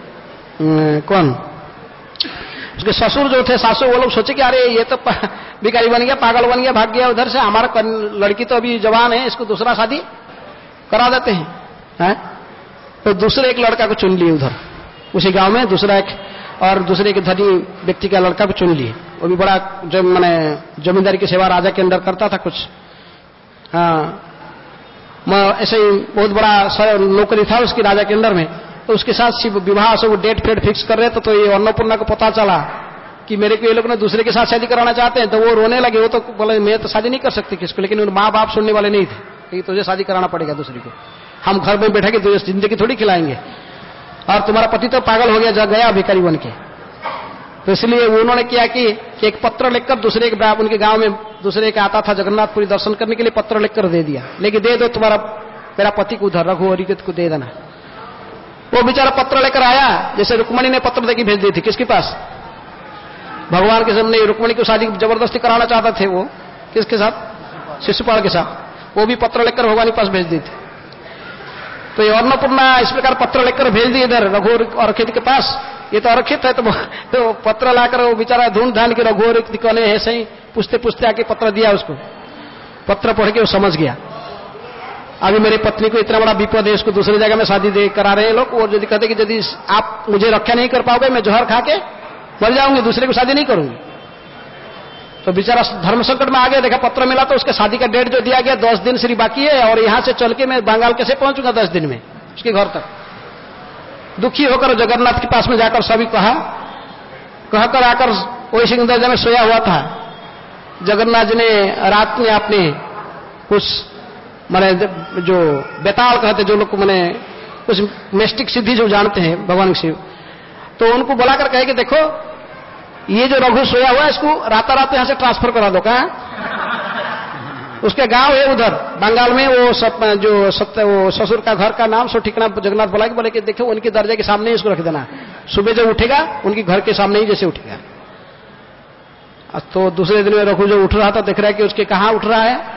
कौन उसके ससुर जो थे, सासू, वो लोग सोचे कि अरे ये तो भिखारी बन गया, पागल बन गया, भाग गया उधर से, हमारा लड़की तो अभी जवान है, इसको दूसरा शादी करा देते हैं, है? तो दूसरे एक लड़का को चुन लिए उधर उसी गांव में, दूसरा एक और दूसरे के धनी व्यक्ति का लड़का को चुन लिए। वो भी बड़ा जो मैंने जमींदारी की सेवा राजा के अंदर करता था कुछ, हाँ, ऐसे ही बहुत बड़ा नौकरी था उसकी राजा के अंदर में। तो उसके साथ विवाह सब डेट फेट फिक्स कर रहे थे। तो ये अन्नपूर्णा को पता चला कि मेरे को ये लोग ने दूसरे के साथ शादी कराना चाहते हैं। तो वो रोने लगे, वो तो बोले मैं तो शादी नहीं कर सकती किसको, लेकिन उन माँ बाप सुनने वाले नहीं थे कि तुझे शादी कराना पड़ेगा दूसरी को, हम घर में बैठे के तुझे जिंदगी थोड़ी खिलाएंगे, और तुम्हारा पति तो पागल हो गया, जा गया भिखारी बन के। तो इसलिए उन्होंने किया कि, कि एक पत्र लिखकर दूसरे के उनके गांव में दूसरे का आता था जगन्नाथपुरी दर्शन करने के लिए, पत्र लिखकर दे दिया, लेकिन दे दो तुम्हारा मेरा पति को उधर रघु और को दे देना। वो बेचारा पत्र लेकर आया, जैसे रुक्मणी ने पत्र देकर भेज दी थी किसके पास, भगवान के सामने। रुक्मणी को शादी जबरदस्ती कराना चाहते थे वो, किसके साथ, शिशुपाल के साथ। वो भी पत्र लेकर भगवान के पास भेज दी थी। तो ये अन्नपूर्णा इस प्रकार पत्र लेकर भेज दिए इधर रघु और अर्खित के पास। ये तो अर्खित है, तो, तो पत्र लाकर वो बेचारा ढूंढ ढांड के रघु और कौन है ऐसे ही पूछते पूछते आके पत्र दिया उसको। पत्र पढ़ के वो समझ गया, अभी मेरी पत्नी को इतना बड़ा विपद है, इसको दूसरी जगह में शादी दे करा रहे हैं लोग। और यदि कहते कि यदि आप मुझे रक्षा नहीं कर पाओगे, मैं जहर खा के मर जाऊंगी, दूसरे को शादी नहीं करूंगी। तो बेचारा धर्म संकट में आ गया, देखा पत्र मिला तो उसके शादी का डेट जो दिया गया दस दिन सिर्फ बाकी है, और यहां से चल के मैं बंगाल कैसे पहुंचूंगा दस दिन में उसके घर तक। दुखी होकर जगन्नाथ के पास में जाकर सभी कहा, कहकर आकर वही सिंह दर्जा में सोया हुआ था। जगन्नाथ जी ने रात में अपने कुछ माने जो बेताल कहते जो लोग माने कुछ मिस्टिक सिद्धि जो जानते हैं भगवान शिव, तो उनको बुलाकर कहे कि देखो ये जो रघु सोया हुआ है इसको राता रात यहां से ट्रांसफर करा दो। कहां? उसके गांव है उधर बंगाल में, वो सब जो सत्य वो ससुर का घर का नाम सो ठिकाना जगन्नाथ बोला कि बोले कि देखो उनके दर्जे के सामने ही इसको रख देना, सुबह जब उठेगा उनके घर के सामने ही जैसे उठेगा। तो दूसरे दिन में रघु जो उठ रहा था देख रहा है कि उसके कहां उठ रहा है,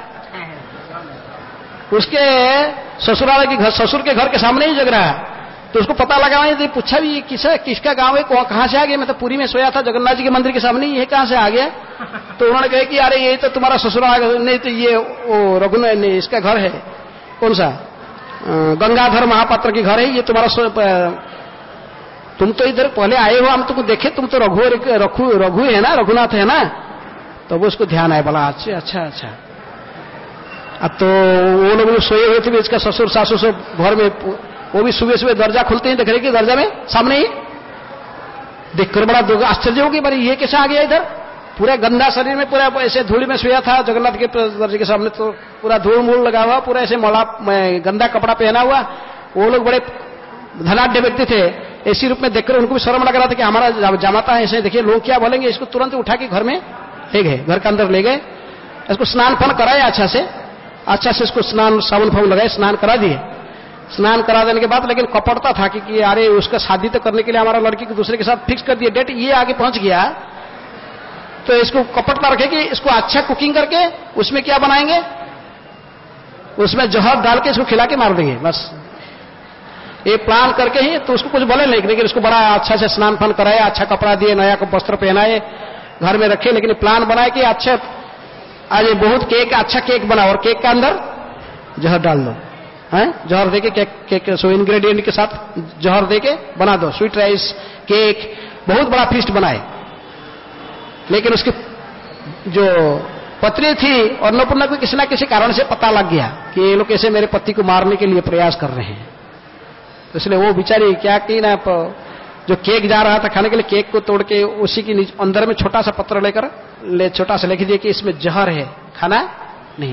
उसके ससुराल के घर ससुर के घर के सामने ही जग रहा है। तो उसको पता लगा, तो पूछा भी किसा किसका गांव है, कहां से आ गया? मैं तो पुरी में सोया था जगन्नाथ जी के मंदिर के सामने, ये कहां से आ गया? तो उन्होंने कहा कि अरे ये तो तुम्हारा ससुराल नहीं, तो ये वो रघु नहीं इसका घर है। कौन सा? गंगाधर महापात्र के घर है, ये तुम्हारा तुम तो इधर पहले आए हो, हम तुमको देखे, तुम तो रघु रघु रघु है ना, रघुनाथ है ना। तो वो उसको ध्यान आया, बोला अच्छा अच्छा अच्छा। अब तो वो लोग सोए हुए थे, इसका ससुर सासू सब घर में, वो भी सुबह सुबह दरजा खुलते ही देख रहे कि दरजा में सामने ही देखकर बड़ा आश्चर्य हो गया, भाई ये कैसे आ गया इधर? पूरा गंदा शरीर में पूरा ऐसे धूल में सोया था जगन्नाथ के दरजे के सामने, तो पूरा धूल मूल लगा हुआ, पूरा ऐसे मौला गंदा कपड़ा पहना हुआ। वो लोग बड़े धनाढ़ व्यक्ति थे, ऐसी रूप में देखकर उनको भी शर्म लग रहा था कि हमारा जमाता है ऐसे, देखिए लोग क्या बोलेंगे। इसको तुरंत उठा के घर में ले गए, घर के अंदर ले गए, इसको स्नान फन कराए अच्छा से, अच्छा से इसको स्नान साबुन फाबुन लगाए, स्नान करा दिए। स्नान करा देने के बाद लेकिन कपड़ता था कि, कि अरे उसका शादी तो करने के लिए हमारा लड़की को दूसरे के साथ फिक्स कर दिया डेट, ये आगे पहुंच गया, तो इसको कपड़ता रखे कि इसको अच्छा कुकिंग करके उसमें क्या बनाएंगे, उसमें जहर डाल के इसको खिला के मार देंगे, बस ये प्लान करके ही। तो उसको कुछ बोले नहीं, लेकिन इसको बड़ा अच्छा से स्नान फन कराया, अच्छा कपड़ा दिए, नया वस्त्र पहनाए, घर में रखे, लेकिन प्लान बनाए कि अच्छा आज बहुत केक अच्छा केक बनाओ और केक के अंदर जहर डाल दो, हैं जहर देके केक केक सो इंग्रेडिएंट के साथ जहर देके बना दो, स्वीट राइस केक, बहुत बड़ा फीस्ट बनाए। लेकिन उसकी जो पत्नी थी अन्नपूर्णा को किसी ना किसी कारण से पता लग गया कि ये लोग कैसे मेरे पति को मारने के लिए प्रयास कर रहे हैं। तो इसलिए वो बेचारी क्या की ना, जो केक जा रहा था खाने के लिए, केक को तोड़ के उसी के अंदर में छोटा सा पत्र लेकर ले छोटा सा लिख दिया कि इसमें जहर है, खाना नहीं।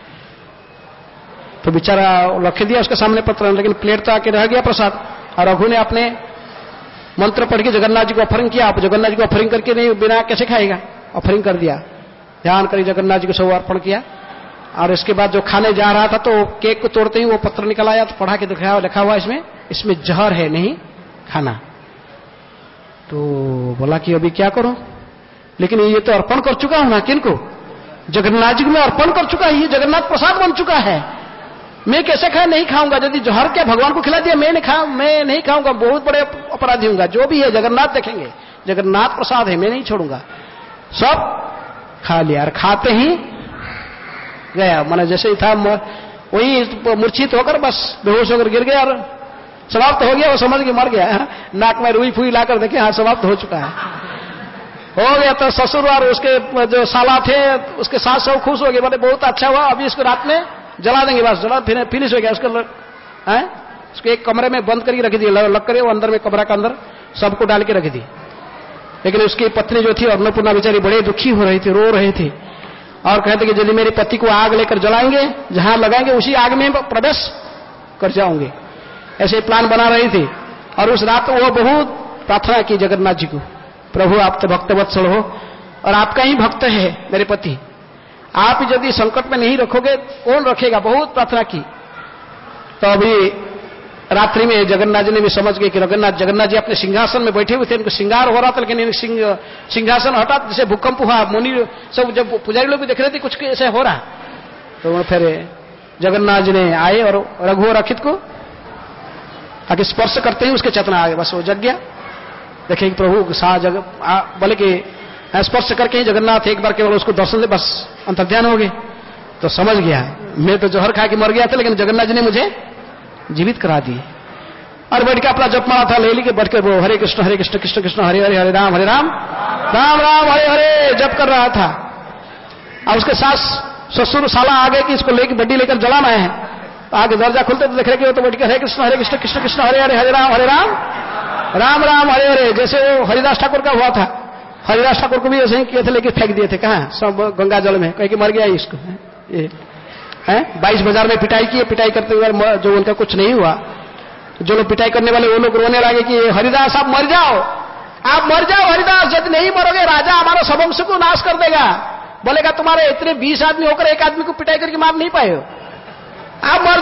तो बेचारा रख दिया उसके सामने पत्र, लेकिन प्लेट तो आके रह गया प्रसाद। और रघु ने अपने मंत्र पढ़ के जगन्नाथ जी को ऑफरिंग किया। आप जगन्नाथ जी को ऑफरिंग करके नहीं बिना कैसे खाएगा, ऑफरिंग कर दिया, ध्यान करी जगन्नाथ जी को सब अर्पण किया। और इसके बाद जो खाने जा रहा था तो केक को तोड़ते ही वो पत्र निकल आया, तो पढ़ा के दिखाया, लिखा हुआ इसमें इसमें जहर है, नहीं खाना। तो बोला कि अभी क्या करूं, लेकिन ये तो अर्पण कर चुका हूं ना, किनको? जगन्नाथ जी को मैं अर्पण कर चुका है, ये जगन्नाथ प्रसाद बन चुका है, मैं कैसे खाए नहीं खाऊंगा। यदि जहर क्या भगवान को खिला दिया, मैं नहीं खा मैं नहीं खाऊंगा, बहुत बड़े अपराधी हूंगा। जो भी है जगन्नाथ देखेंगे, जगन्नाथ प्रसाद है, मैं नहीं छोड़ूंगा। सब खा लिया, और खाते ही गया, माना जैसे ही था वही मूर्छित होकर बस बेहोश होकर गिर गया और समाप्त हो गया। वो समझ के मर गया, नाक में रुई फुई लाकर देखे, हाँ समाप्त हो चुका है, हो गया। तो ससुर और उसके जो साला थे उसके साथ सब खुश हो गए, बोले बहुत अच्छा हुआ, अभी इसको रात में जला देंगे, बस जला फिनिश हो गया। उसको है उसको एक कमरे में बंद करके रख दिए, लग कर वो अंदर में कमरा के अंदर सबको डाल के रख दी। लेकिन उसकी पत्नी जो थी अन्नपूर्णा बेचारी बड़े दुखी हो रही थी, रो रही थी, और कहते कि यदि मेरे पति को आग लेकर जलाएंगे, जहां लगाएंगे उसी आग में प्रवेश कर जाऊंगे, ऐसे प्लान बना रही थी। और उस रात वो बहुत प्रार्थना की जगन्नाथ जी को, प्रभु आप तो भक्त वत्सल हो और आपका ही भक्त है मेरे पति, आप यदि संकट में नहीं रखोगे कौन रखेगा, बहुत प्रार्थना की। तो अभी रात्रि में जगन्नाथ जी ने भी समझ गए कि जगन्नाथ जगन्नाथ जी अपने सिंहासन में बैठे हुए थे, इनको श्रृंगार हो रहा था, लेकिन सिंह सिंहासन हटा, जैसे भूकंप हुआ, मुनि सब जब पुजारी लोग भी देख रहे थे कुछ ऐसे हो रहा, तो फिर जगन्नाथ जी ने आए और रघु और अखित को आगे स्पर्श करते ही उसके चेतना आ गया, बस वो जग गया। देखे प्रभु सा जग बोले कि स्पर्श करके ही जगन्नाथ एक बार केवल उसको दर्शन दे, बस अंतर्ध्यान हो गए। तो समझ गया मैं तो जहर खा के मर गया था, लेकिन जगन्नाथ जी ने मुझे जीवित करा दिए। और बैठ के अपना जप मारा था, ले ली के बैठ के वो हरे कृष्ण हरे कृष्ण कृष्ण कृष्ण हरे हरे हरे राम हरे राम राम राम हरे हरे जप कर रहा था। और उसके सास ससुर साला आ गए कि इसको लेकर बड्डी लेकर जलाना है, तो आगे दरजा खुलते तो देख रहे कि वो तो बैठ के हरे कृष्ण हरे कृष्ण कृष्ण कृष्ण हरे हरे हरे राम हरे राम राम राम हरे हरे। जैसे वो हरिदास ठाकुर का हुआ था, हरिदास ठाकुर को भी ऐसे ही किए थे, लेके फेंक दिए थे कहाँ, सब गंगा जल में, कहीं कि मर गया इसको ये है। बाईस बाजार में पिटाई की, पिटाई करते हुए जो उनका कुछ नहीं हुआ, जो लोग पिटाई करने वाले वो लोग रोने लगे कि हरिदास आप मर जाओ, आप मर जाओ हरिदास, यदि नहीं मरोगे राजा हमारा सब वंश को नाश कर देगा। बोलेगा तुम्हारे इतने बीस आदमी होकर एक आदमी को पिटाई करके मार नहीं पाए हो, आप मर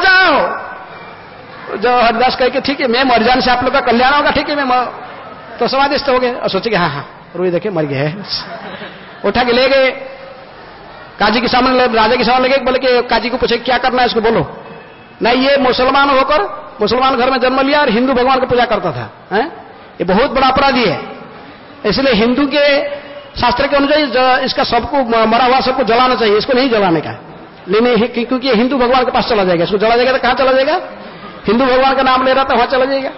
जाओ। जो हरिदास कहे कि ठीक है मैं मर जाने से आप लोग का कल्याण होगा, ठीक है मैं मर... तो समाधिस्थ हो गए और सोचे कि हाँ हाँ रोई देखे मर गए, उठा के ले गए काजी के सामने, राजा के सामने ले गए। बोले कि काजी को पूछे क्या करना है इसको बोलो। नहीं ये मुसलमान होकर मुसलमान घर में जन्म लिया और हिंदू भगवान की पूजा करता था, है? ये बहुत बड़ा अपराधी है। इसलिए हिंदू के शास्त्र के अनुसार इसका सबको मरा हुआ सबको जलाना चाहिए, इसको नहीं जलाने का, लेकिन क्योंकि ये हिंदू भगवान के पास चला जाएगा, इसको जला जाएगा तो कहां चला जाएगा, हिंदू भगवान का नाम ले रहा था वहां चला जाएगा।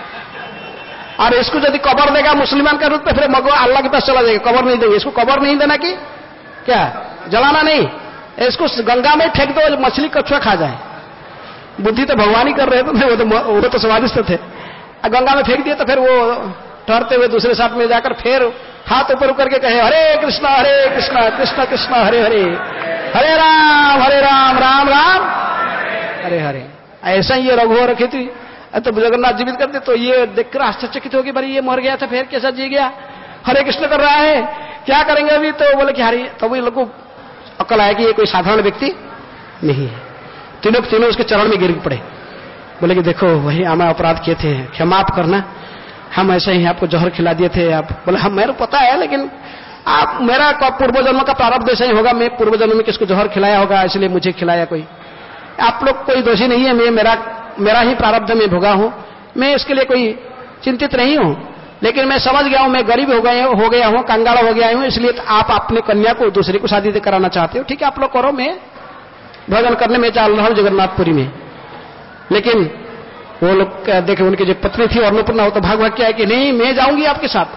और इसको यदि कबर देगा मुसलमान का रूप में फिर भगवान अल्लाह के पास चला जाएगा, कबर नहीं देंगे इसको, कबर नहीं देना कि क्या जलाना नहीं, इसको गंगा में फेंक दो मछली कछुआ खा जाए। बुद्धि तो भगवान ही कर रहे थे, वो तो वो तो स्वादिष्ट थे, गंगा में फेंक दिए तो फिर वो ठहरते हुए दूसरे साथ में जाकर फिर हाथ ऊपर करके कहे हरे कृष्णा हरे कृष्णा कृष्ण कृष्ण हरे हरे हरे राम हरे राम राम राम हरे हरे। ऐसा ही ये रघुवर रखी थी, तो जगन्नाथ जीवित करते तो ये देखकर आश्चर्यचकित होगी, भाई ये मर गया था फिर कैसा जी गया, हरे कृष्ण कर रहा है, क्या करेंगे अभी। तो बोले कि हरी, तब ये लोग को अक्ल आया कि ये कोई साधारण व्यक्ति नहीं है। तीनों तीनों उसके चरण में गिर पड़े, बोले कि देखो वही हमें अपराध किए थे, क्षमा आप करना, हम ऐसे ही आपको जहर खिला दिए थे। आप बोले हम मेरे पता है, लेकिन आप मेरा पूर्व जन्म का प्रारब्ध ऐसा ही होगा, मैं पूर्व जन्म में किसको जहर खिलाया होगा इसलिए मुझे खिलाया कोई, आप लोग कोई दोषी नहीं है, मैं मेरा मेरा ही प्रारब्ध में भोगा हूं, मैं इसके लिए कोई चिंतित नहीं हूं, लेकिन मैं समझ गया हूं मैं गरीब हो गया हो गया हूं कंगाल हो गया हूं, इसलिए आप अपने कन्या को दूसरे को शादी कराना चाहते हो, ठीक है आप लोग करो, मैं भजन करने में चल रहा हूं जगन्नाथपुरी में। लेकिन वो लोग देखे उनकी जो पत्नी थी अन्नपूर्णा, वो तो भाग भाग के आए कि नहीं मैं जाऊंगी आपके साथ।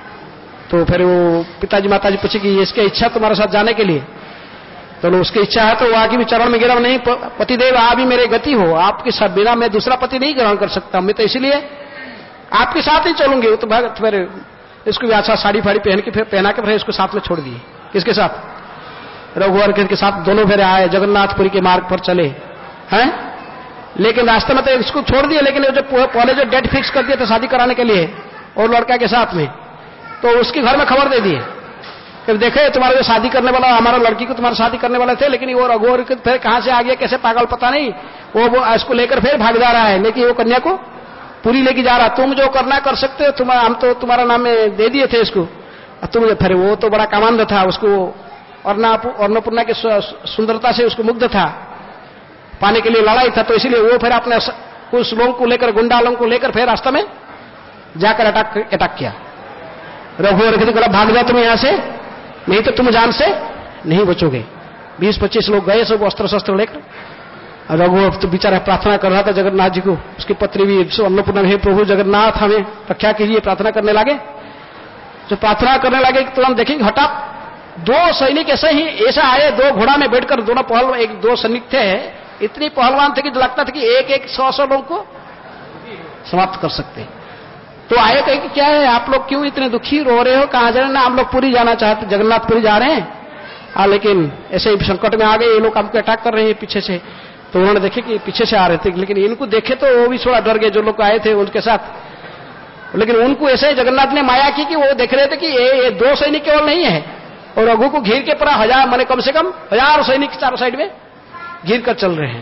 तो फिर वो पिताजी माताजी पूछे कि इसकी इच्छा तुम्हारे साथ जाने के लिए, तो उसकी इच्छा है तो वो आगे भी चरण में गिरा, नहीं पतिदेव आप भी मेरे गति हो, आपके साथ बिना मैं दूसरा पति नहीं ग्रहण कर सकता, मैं तो इसलिए आपके साथ ही चलूंगी। वो तो भाग फिर इसको भी अच्छा साड़ी फाड़ी पहन के फिर पहना के फिर इसको साथ में छोड़ दिए, किसके साथ, रघुवर के साथ दोनों फिर आए जगन्नाथपुरी के मार्ग पर चले हैं। लेकिन रास्ते में तो इसको छोड़ दिया, लेकिन जो पहले जो डेट फिक्स कर दिया था शादी कराने के लिए और लड़का के साथ में, तो उसके घर में खबर दे दिए फिर देखे तुम्हारा जो शादी करने वाला हमारा लड़की को तुम्हारा शादी करने वाले थे, लेकिन वो रघुवर फिर कहां से आ गया कैसे पागल पता नहीं, वो वो इसको लेकर फिर भाग जा रहा है, लेकिन वो कन्या को पूरी लेके जा रहा, तुम जो करना कर सकते हो, तुम हम तो तुम्हारा नाम में दे दिए थे इसको, तुम फिर वो तो बड़ा कामांध था, उसको अन्नपूर्णा की सुंदरता से उसको मुग्ध था, पाने के लिए लड़ाई था, तो इसलिए वो फिर अपने कुछ लोगों को लेकर गुंडा लोगों को लेकर फिर रास्ते में जाकर अटैक अटैक किया। रघुवर कहते बोला भाग जाओ तुम यहां से, नहीं तो तुम जान से नहीं बचोगे। बीस पच्चीस लोग गए सब अस्त्र शस्त्र लेकर, रघुवर तो बेचारा प्रार्थना कर रहा था जगन्नाथ जी को, उसकी पत्नी भी अन्नपूर्णा हे प्रभु जगन्नाथ हमें रक्षा कीजिए, प्रार्थना करने लगे। जो प्रार्थना करने लगे तुरंत देखेंगे हठात दो सैनिक ऐसे ही ऐसा आए, दो घोड़ा में बैठकर दोनों पहल एक दो सैनिक थे, इतनी पहलवान थे कि लगता था कि एक एक सौ सौ लोगों को समाप्त कर सकते। तो आए कहे कि क्या है आप लोग क्यों इतने दुखी रो रहे हो, कहां जा रहे हैं ना, हम लोग पुरी जाना चाहते, जगन्नाथपुरी जा रहे हैं, हाँ लेकिन ऐसे ही संकट में आ गए, ये लोग हमको अटैक कर रहे हैं पीछे से। तो उन्होंने देखे कि पीछे से आ रहे थे, लेकिन इनको देखे तो वो भी थोड़ा डर गए जो लोग आए थे उनके साथ। लेकिन उनको ऐसे जगन्नाथ ने माया की कि वो देख रहे थे कि ये, ये दो सैनिक केवल नहीं है, और रघु को घेर के पूरा हजार माने कम से कम हजार सैनिक चारों साइड में घिर कर चल रहे हैं।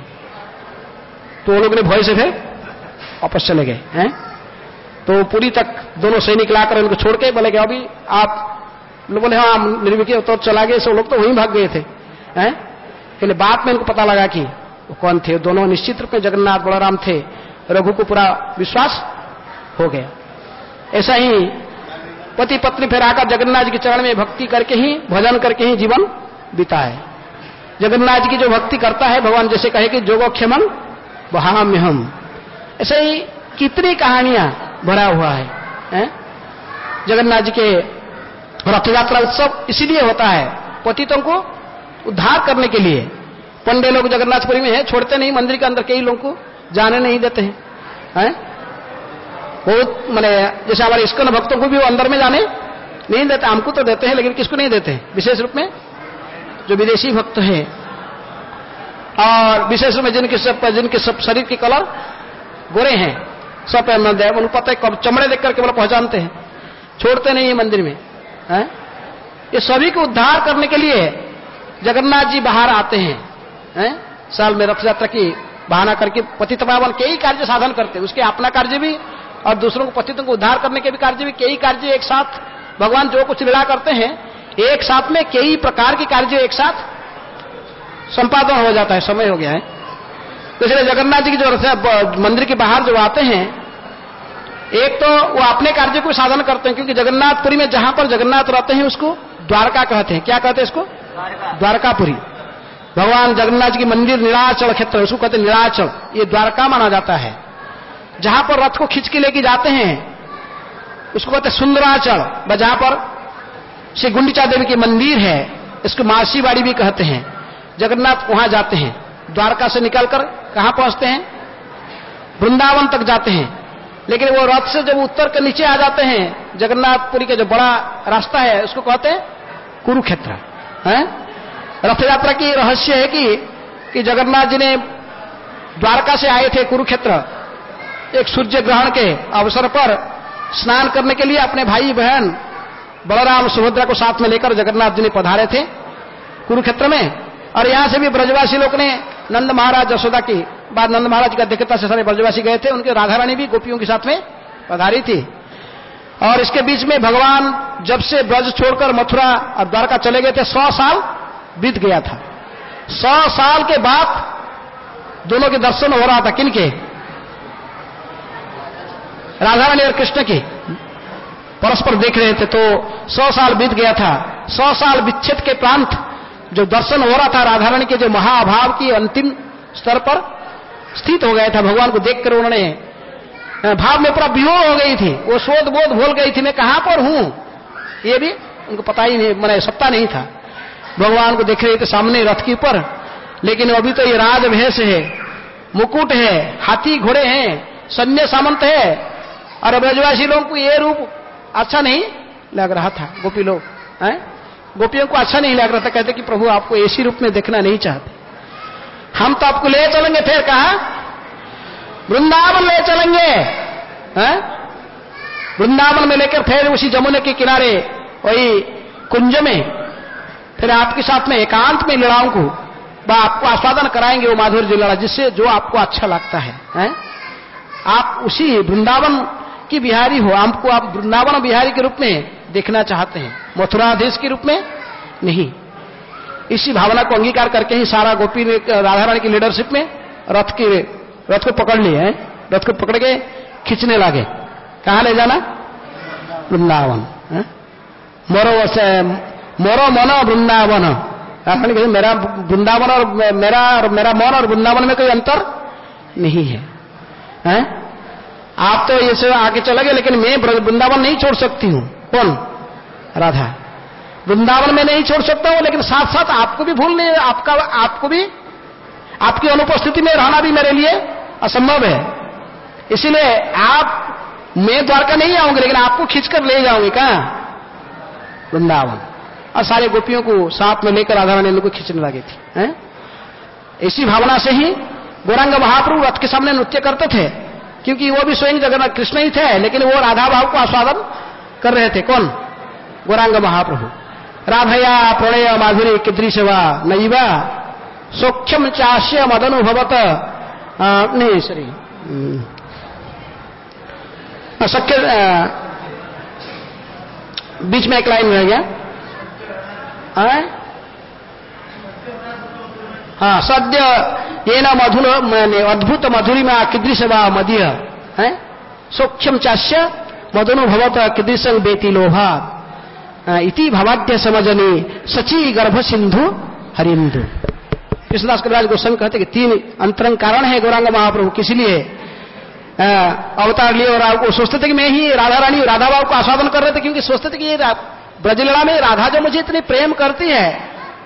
तो वो लोग ने भय से फिर वापस चले गए हैं। तो पूरी तक दोनों सैनिक लाकर उनको छोड़ के बोले कि अभी आप लोग बोले हाँ निर्विघ्न तो चला गए, सब लोग तो वहीं भाग गए थे हैं। फिर बाद में इनको पता लगा कि वो कौन थे, दोनों निश्चित रूप में जगन्नाथ बलराम थे। रघु को पूरा विश्वास हो गया। ऐसा ही पति पत्नी फिर आकर जगन्नाथ जी के चरण में भक्ति करके ही भजन करके ही जीवन बिताए। जगन्नाथ जी की जो भक्ति करता है भगवान जैसे कहे कि जोगोक्षमं वहाम्य हम, ऐसे ही कितनी कहानियां भरा हुआ है, है? जगन्नाथ जी के रथ यात्रा उत्सव इसीलिए होता है पतितों को उद्धार करने के लिए पंडे लोग जगन्नाथपुरी में है, छोड़ते नहीं मंदिर के अंदर, कई लोगों को जाने नहीं देते हैं, हैं? बहुत माने जैसे हमारे इस्कॉन भक्तों को भी वो अंदर में जाने नहीं देते, हमको तो देते हैं लेकिन किसको नहीं देते, विशेष रूप में जो विदेशी भक्त हैं और विशेष रूप में जिनके सब जिनके सब शरीर के कलर गोरे हैं, सब उनको पता है, कब चमड़े देख करके बोला पहचानते हैं, छोड़ते नहीं है मंदिर में, है? ये सभी को उद्धार करने के लिए जगन्नाथ जी बाहर आते हैं, हैं? साल में रथ यात्रा की बहाना करके पतित पावन कई कार्य साधन करते हैं, उसके अपना कार्य भी और दूसरों को पतितों को उद्धार करने के भी कार्य भी, कई कार्य एक साथ भगवान जो कुछ लीला करते हैं एक साथ में कई प्रकार के कार्य एक साथ संपादन हो जाता है, समय हो गया है। तो इसलिए जगन्नाथ जी की जो रथ मंदिर के बाहर जो आते हैं, एक तो वो अपने कार्य को साधन करते हैं, क्योंकि जगन्नाथपुरी में जहां पर जगन्नाथ रहते हैं उसको द्वारका कहते हैं। क्या कहते हैं इसको? द्वारकापुरी। भगवान जगन्नाथ जी की मंदिर नीलाचल क्षेत्र, उसको कहते हैं नीलाचल, ये द्वारका माना जाता है। जहां पर रथ को खींच के लेके जाते हैं उसको कहते हैं सुंदराचल, जहां पर श्री गुंडिचा देवी की मंदिर है, इसको मासीबाड़ी भी कहते हैं। जगन्नाथ वहां जाते हैं, द्वारका से निकलकर कहां पहुंचते हैं? वृंदावन तक जाते हैं। लेकिन वो रथ से जब उत्तर के नीचे आ जाते हैं, जगन्नाथपुरी का जो बड़ा रास्ता है उसको कहते हैं कुरुक्षेत्र, है? रथ यात्रा की रहस्य है कि, कि जगन्नाथ जी ने द्वारका से आए थे कुरुक्षेत्र, एक सूर्य ग्रहण के अवसर पर स्नान करने के लिए अपने भाई बहन बलराम सुभद्रा को साथ में लेकर जगन्नाथ जी ने पधारे थे कुरुक्षेत्र में। और यहां से भी ब्रजवासी लोग ने नंद महाराज यशोदा की बाद नंद महाराज की अध्यक्षता से सारे ब्रजवासी गए थे, उनके राधा रानी भी गोपियों के साथ में पधारी थी। और इसके बीच में भगवान जब से ब्रज छोड़कर मथुरा और द्वारका चले गए थे, सौ साल बीत गया था। सौ साल के बाद दोनों के दर्शन हो रहा था, किनके? राधा रानी और कृष्ण की परस्पर देख रहे थे। तो सौ साल बीत गया था। सौ साल विच्छेद के प्रांत जो दर्शन हो रहा था राधा रानी के, जो महाभाव की अंतिम स्तर पर स्थित हो गया था, भगवान को देखकर उन्होंने भाव में पूरा विभोर हो गई थी, वो शोध बोध भूल गई थी, मैं कहां पर हूं ये भी उनको पता ही नहीं, मैंने सत्ता नहीं था। भगवान को देख रहे थे सामने रथ के ऊपर, लेकिन अभी तो ये राजभेष है, मुकुट है, हाथी घोड़े हैं, सैन्य सामंत है, और ब्रजवासी लोगों को ये रूप अच्छा नहीं लग रहा था। गोपी लोग हैं, गोपियों को अच्छा नहीं लग रहा था, कहते कि प्रभु आपको ऐसी रूप में देखना नहीं चाहते, हम तो आपको ले चलेंगे। फिर कहा वृंदावन ले चलेंगे, हैं? वृंदावन में लेकर फिर उसी जमुना के किनारे वही कुंज में फिर आपके साथ में एकांत में लीलाओं को आपको आस्वादन कराएंगे, वो माधुर्य लीला जिससे जो आपको अच्छा लगता है, हैं? आप उसी वृंदावन की बिहारी हो, आपको आप वृंदावन बिहारी के रूप में देखना चाहते हैं, मथुराधीश के रूप में नहीं। इसी भावना को अंगीकार करके ही सारा गोपी ने राधा रानी की लीडरशिप में रथ की रथ को पकड़ लिए हैं, रथ को पकड़ के खींचने लगे। कहां ले जाना? वृंदावन। मोरो मोरो मनो वृंदावन, मेरा वृंदावन और मेरा और मेरा मन और वृंदावन में कोई अंतर नहीं है, हैं? आप तो ये से आगे चले गए, लेकिन मैं वृंदावन नहीं छोड़ सकती हूं। कौन? राधा। वृंदावन में नहीं छोड़ सकता हूं, लेकिन साथ साथ आपको भी भूल नहीं, आपका आपको भी आपकी अनुपस्थिति में रहना भी मेरे लिए असंभव है। इसीलिए आप मैं द्वारका नहीं आऊंगी, लेकिन आपको खींचकर ले जाऊंगी। कहां? वृंदावन। और सारे गोपियों को साथ में लेकर राधा रानी को खींचने लगी थी, हैं? इसी भावना से ही गौरांग महाप्रभु रथ के सामने नृत्य करते थे, क्योंकि वो भी स्वयं जगन्नाथ कृष्ण ही थे, लेकिन वो राधा भाव को आस्वादन कर रहे थे। कौन? गौरांग महाप्रभु। राधया प्रणय माधुरी कीदृशवा नैवा सौख्यम चास्य मदनुभवत, नहीं सॉरी सख्य, बीच में एक लाइन रह गया, हाँ, सद्य ये ना मधुर अद्भुत मधुरिमा कीदृशवा मदीय, है? सौख्यम चास्य मदनुभवत कीदृशं बेति लोभा इति भवाद्य समझनी सची गर्भ सिंधु हरिंदु। कृष्णदास कविराज गोस्वामी कहते कि तीन अंतरंग कारण है गौरांग महाप्रभु किस लिए अवतार लिए, और वो सोचते थे कि मैं ही राधा रानी राधा भाव को आस्वादन कर रहे थे, क्योंकि सोचते थे कि ये ब्रजलीला में राधा जो मुझे इतनी प्रेम करती है,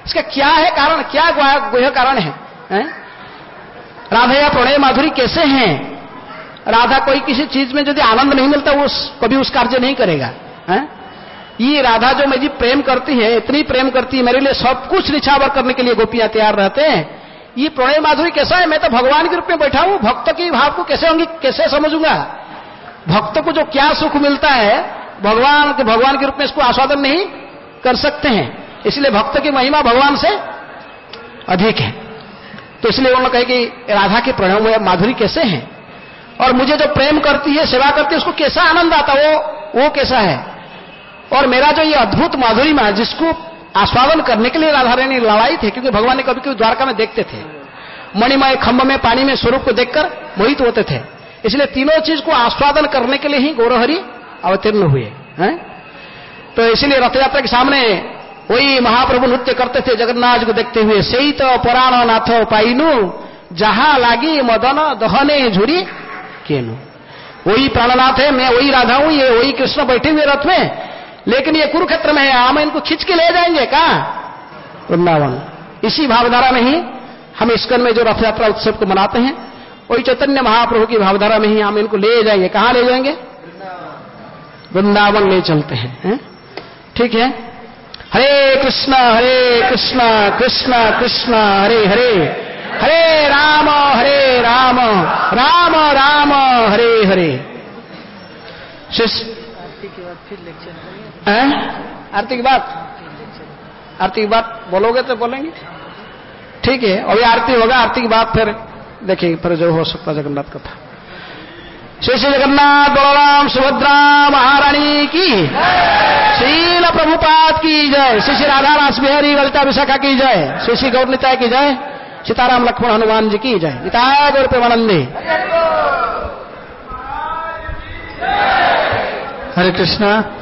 इसका क्या है कारण, क्या गुह्य कारण है, है? राधा या प्रणय माधुरी कैसे हैं? राधा कोई किसी चीज में यदि आनंद नहीं मिलता वो कभी उस कार्य नहीं करेगा, है? ये राधा जो मुझे प्रेम करती है, इतनी प्रेम करती है, मेरे लिए सब कुछ निछावर करने के लिए गोपियां तैयार रहते हैं। ये प्रणय माधुरी कैसा है? मैं तो भगवान के रूप में बैठा हूं, भक्त की भाव को कैसे होंगी, कैसे समझूंगा? भक्त को जो क्या सुख मिलता है भगवान के भगवान के रूप में इसको आस्वादन नहीं कर सकते हैं। इसलिए भक्त की महिमा भगवान से अधिक है। तो इसलिए उन्होंने कहा कि राधा के प्रणय माधुरी कैसे हैं, और मुझे जो प्रेम करती है, सेवा करती है, उसको कैसा आनंद आता, वो वो कैसा है। और मेरा जो ये अद्भुत माधुरी मां जिसको आस्वादन करने के लिए राधा रानी लड़ाई थे, क्योंकि भगवान ने कभी कभी द्वारका में देखते थे, मणिमय खंभ में पानी में स्वरूप को देखकर मोहित होते थे। इसलिए तीनों चीज को आस्वादन करने के लिए ही गौरहरि अवतीर्ण हुए हैं। तो इसलिए रथ यात्रा के सामने वही महाप्रभु नृत्य करते थे जगन्नाथ को देखते हुए, सही तो पुराण नाथ पाइनु जहां लागी मदन दहने झुरी केनु। वही प्राणनाथ है, मैं वही राधा हूं, ये वही कृष्ण बैठे हुए रथ में, लेकिन ये कुरुक्षेत्र में है, हम इनको खींच के ले जाएंगे कहां? वृंदावन। इसी भावधारा में ही हम इस्कन में जो रथ यात्रा उत्सव को मनाते हैं, वही चैतन्य महाप्रभु की भावधारा में ही हम इनको ले जाएंगे। कहां ले जाएंगे? वृंदावन ले चलते हैं, है? ठीक है। हरे कृष्ण हरे कृष्ण कृष्ण कृष्ण हरे हरे, हरे राम हरे राम राम राम हरे हरे। आरती के बाद फिर लेक्चर करेंगे। आरती की बात आरती की बात बोलोगे तो बोलेंगे, ठीक है। अभी आरती होगा, आरती की बात फिर देखेंगे, फिर जो हो सकता जगन्नाथ कथा। श्री श्री जगन्नाथ बलराम सुभद्रा महारानी की, श्रील प्रभुपाद की जय, श्री श्री राधा रास बिहारी ललिता विशाखा की जय, श्री श्री गौर निताय की जय, सीताराम लक्ष्मण हनुमान जी की जय। निताय गौर प्रेमानंदे। हरे कृष्णा।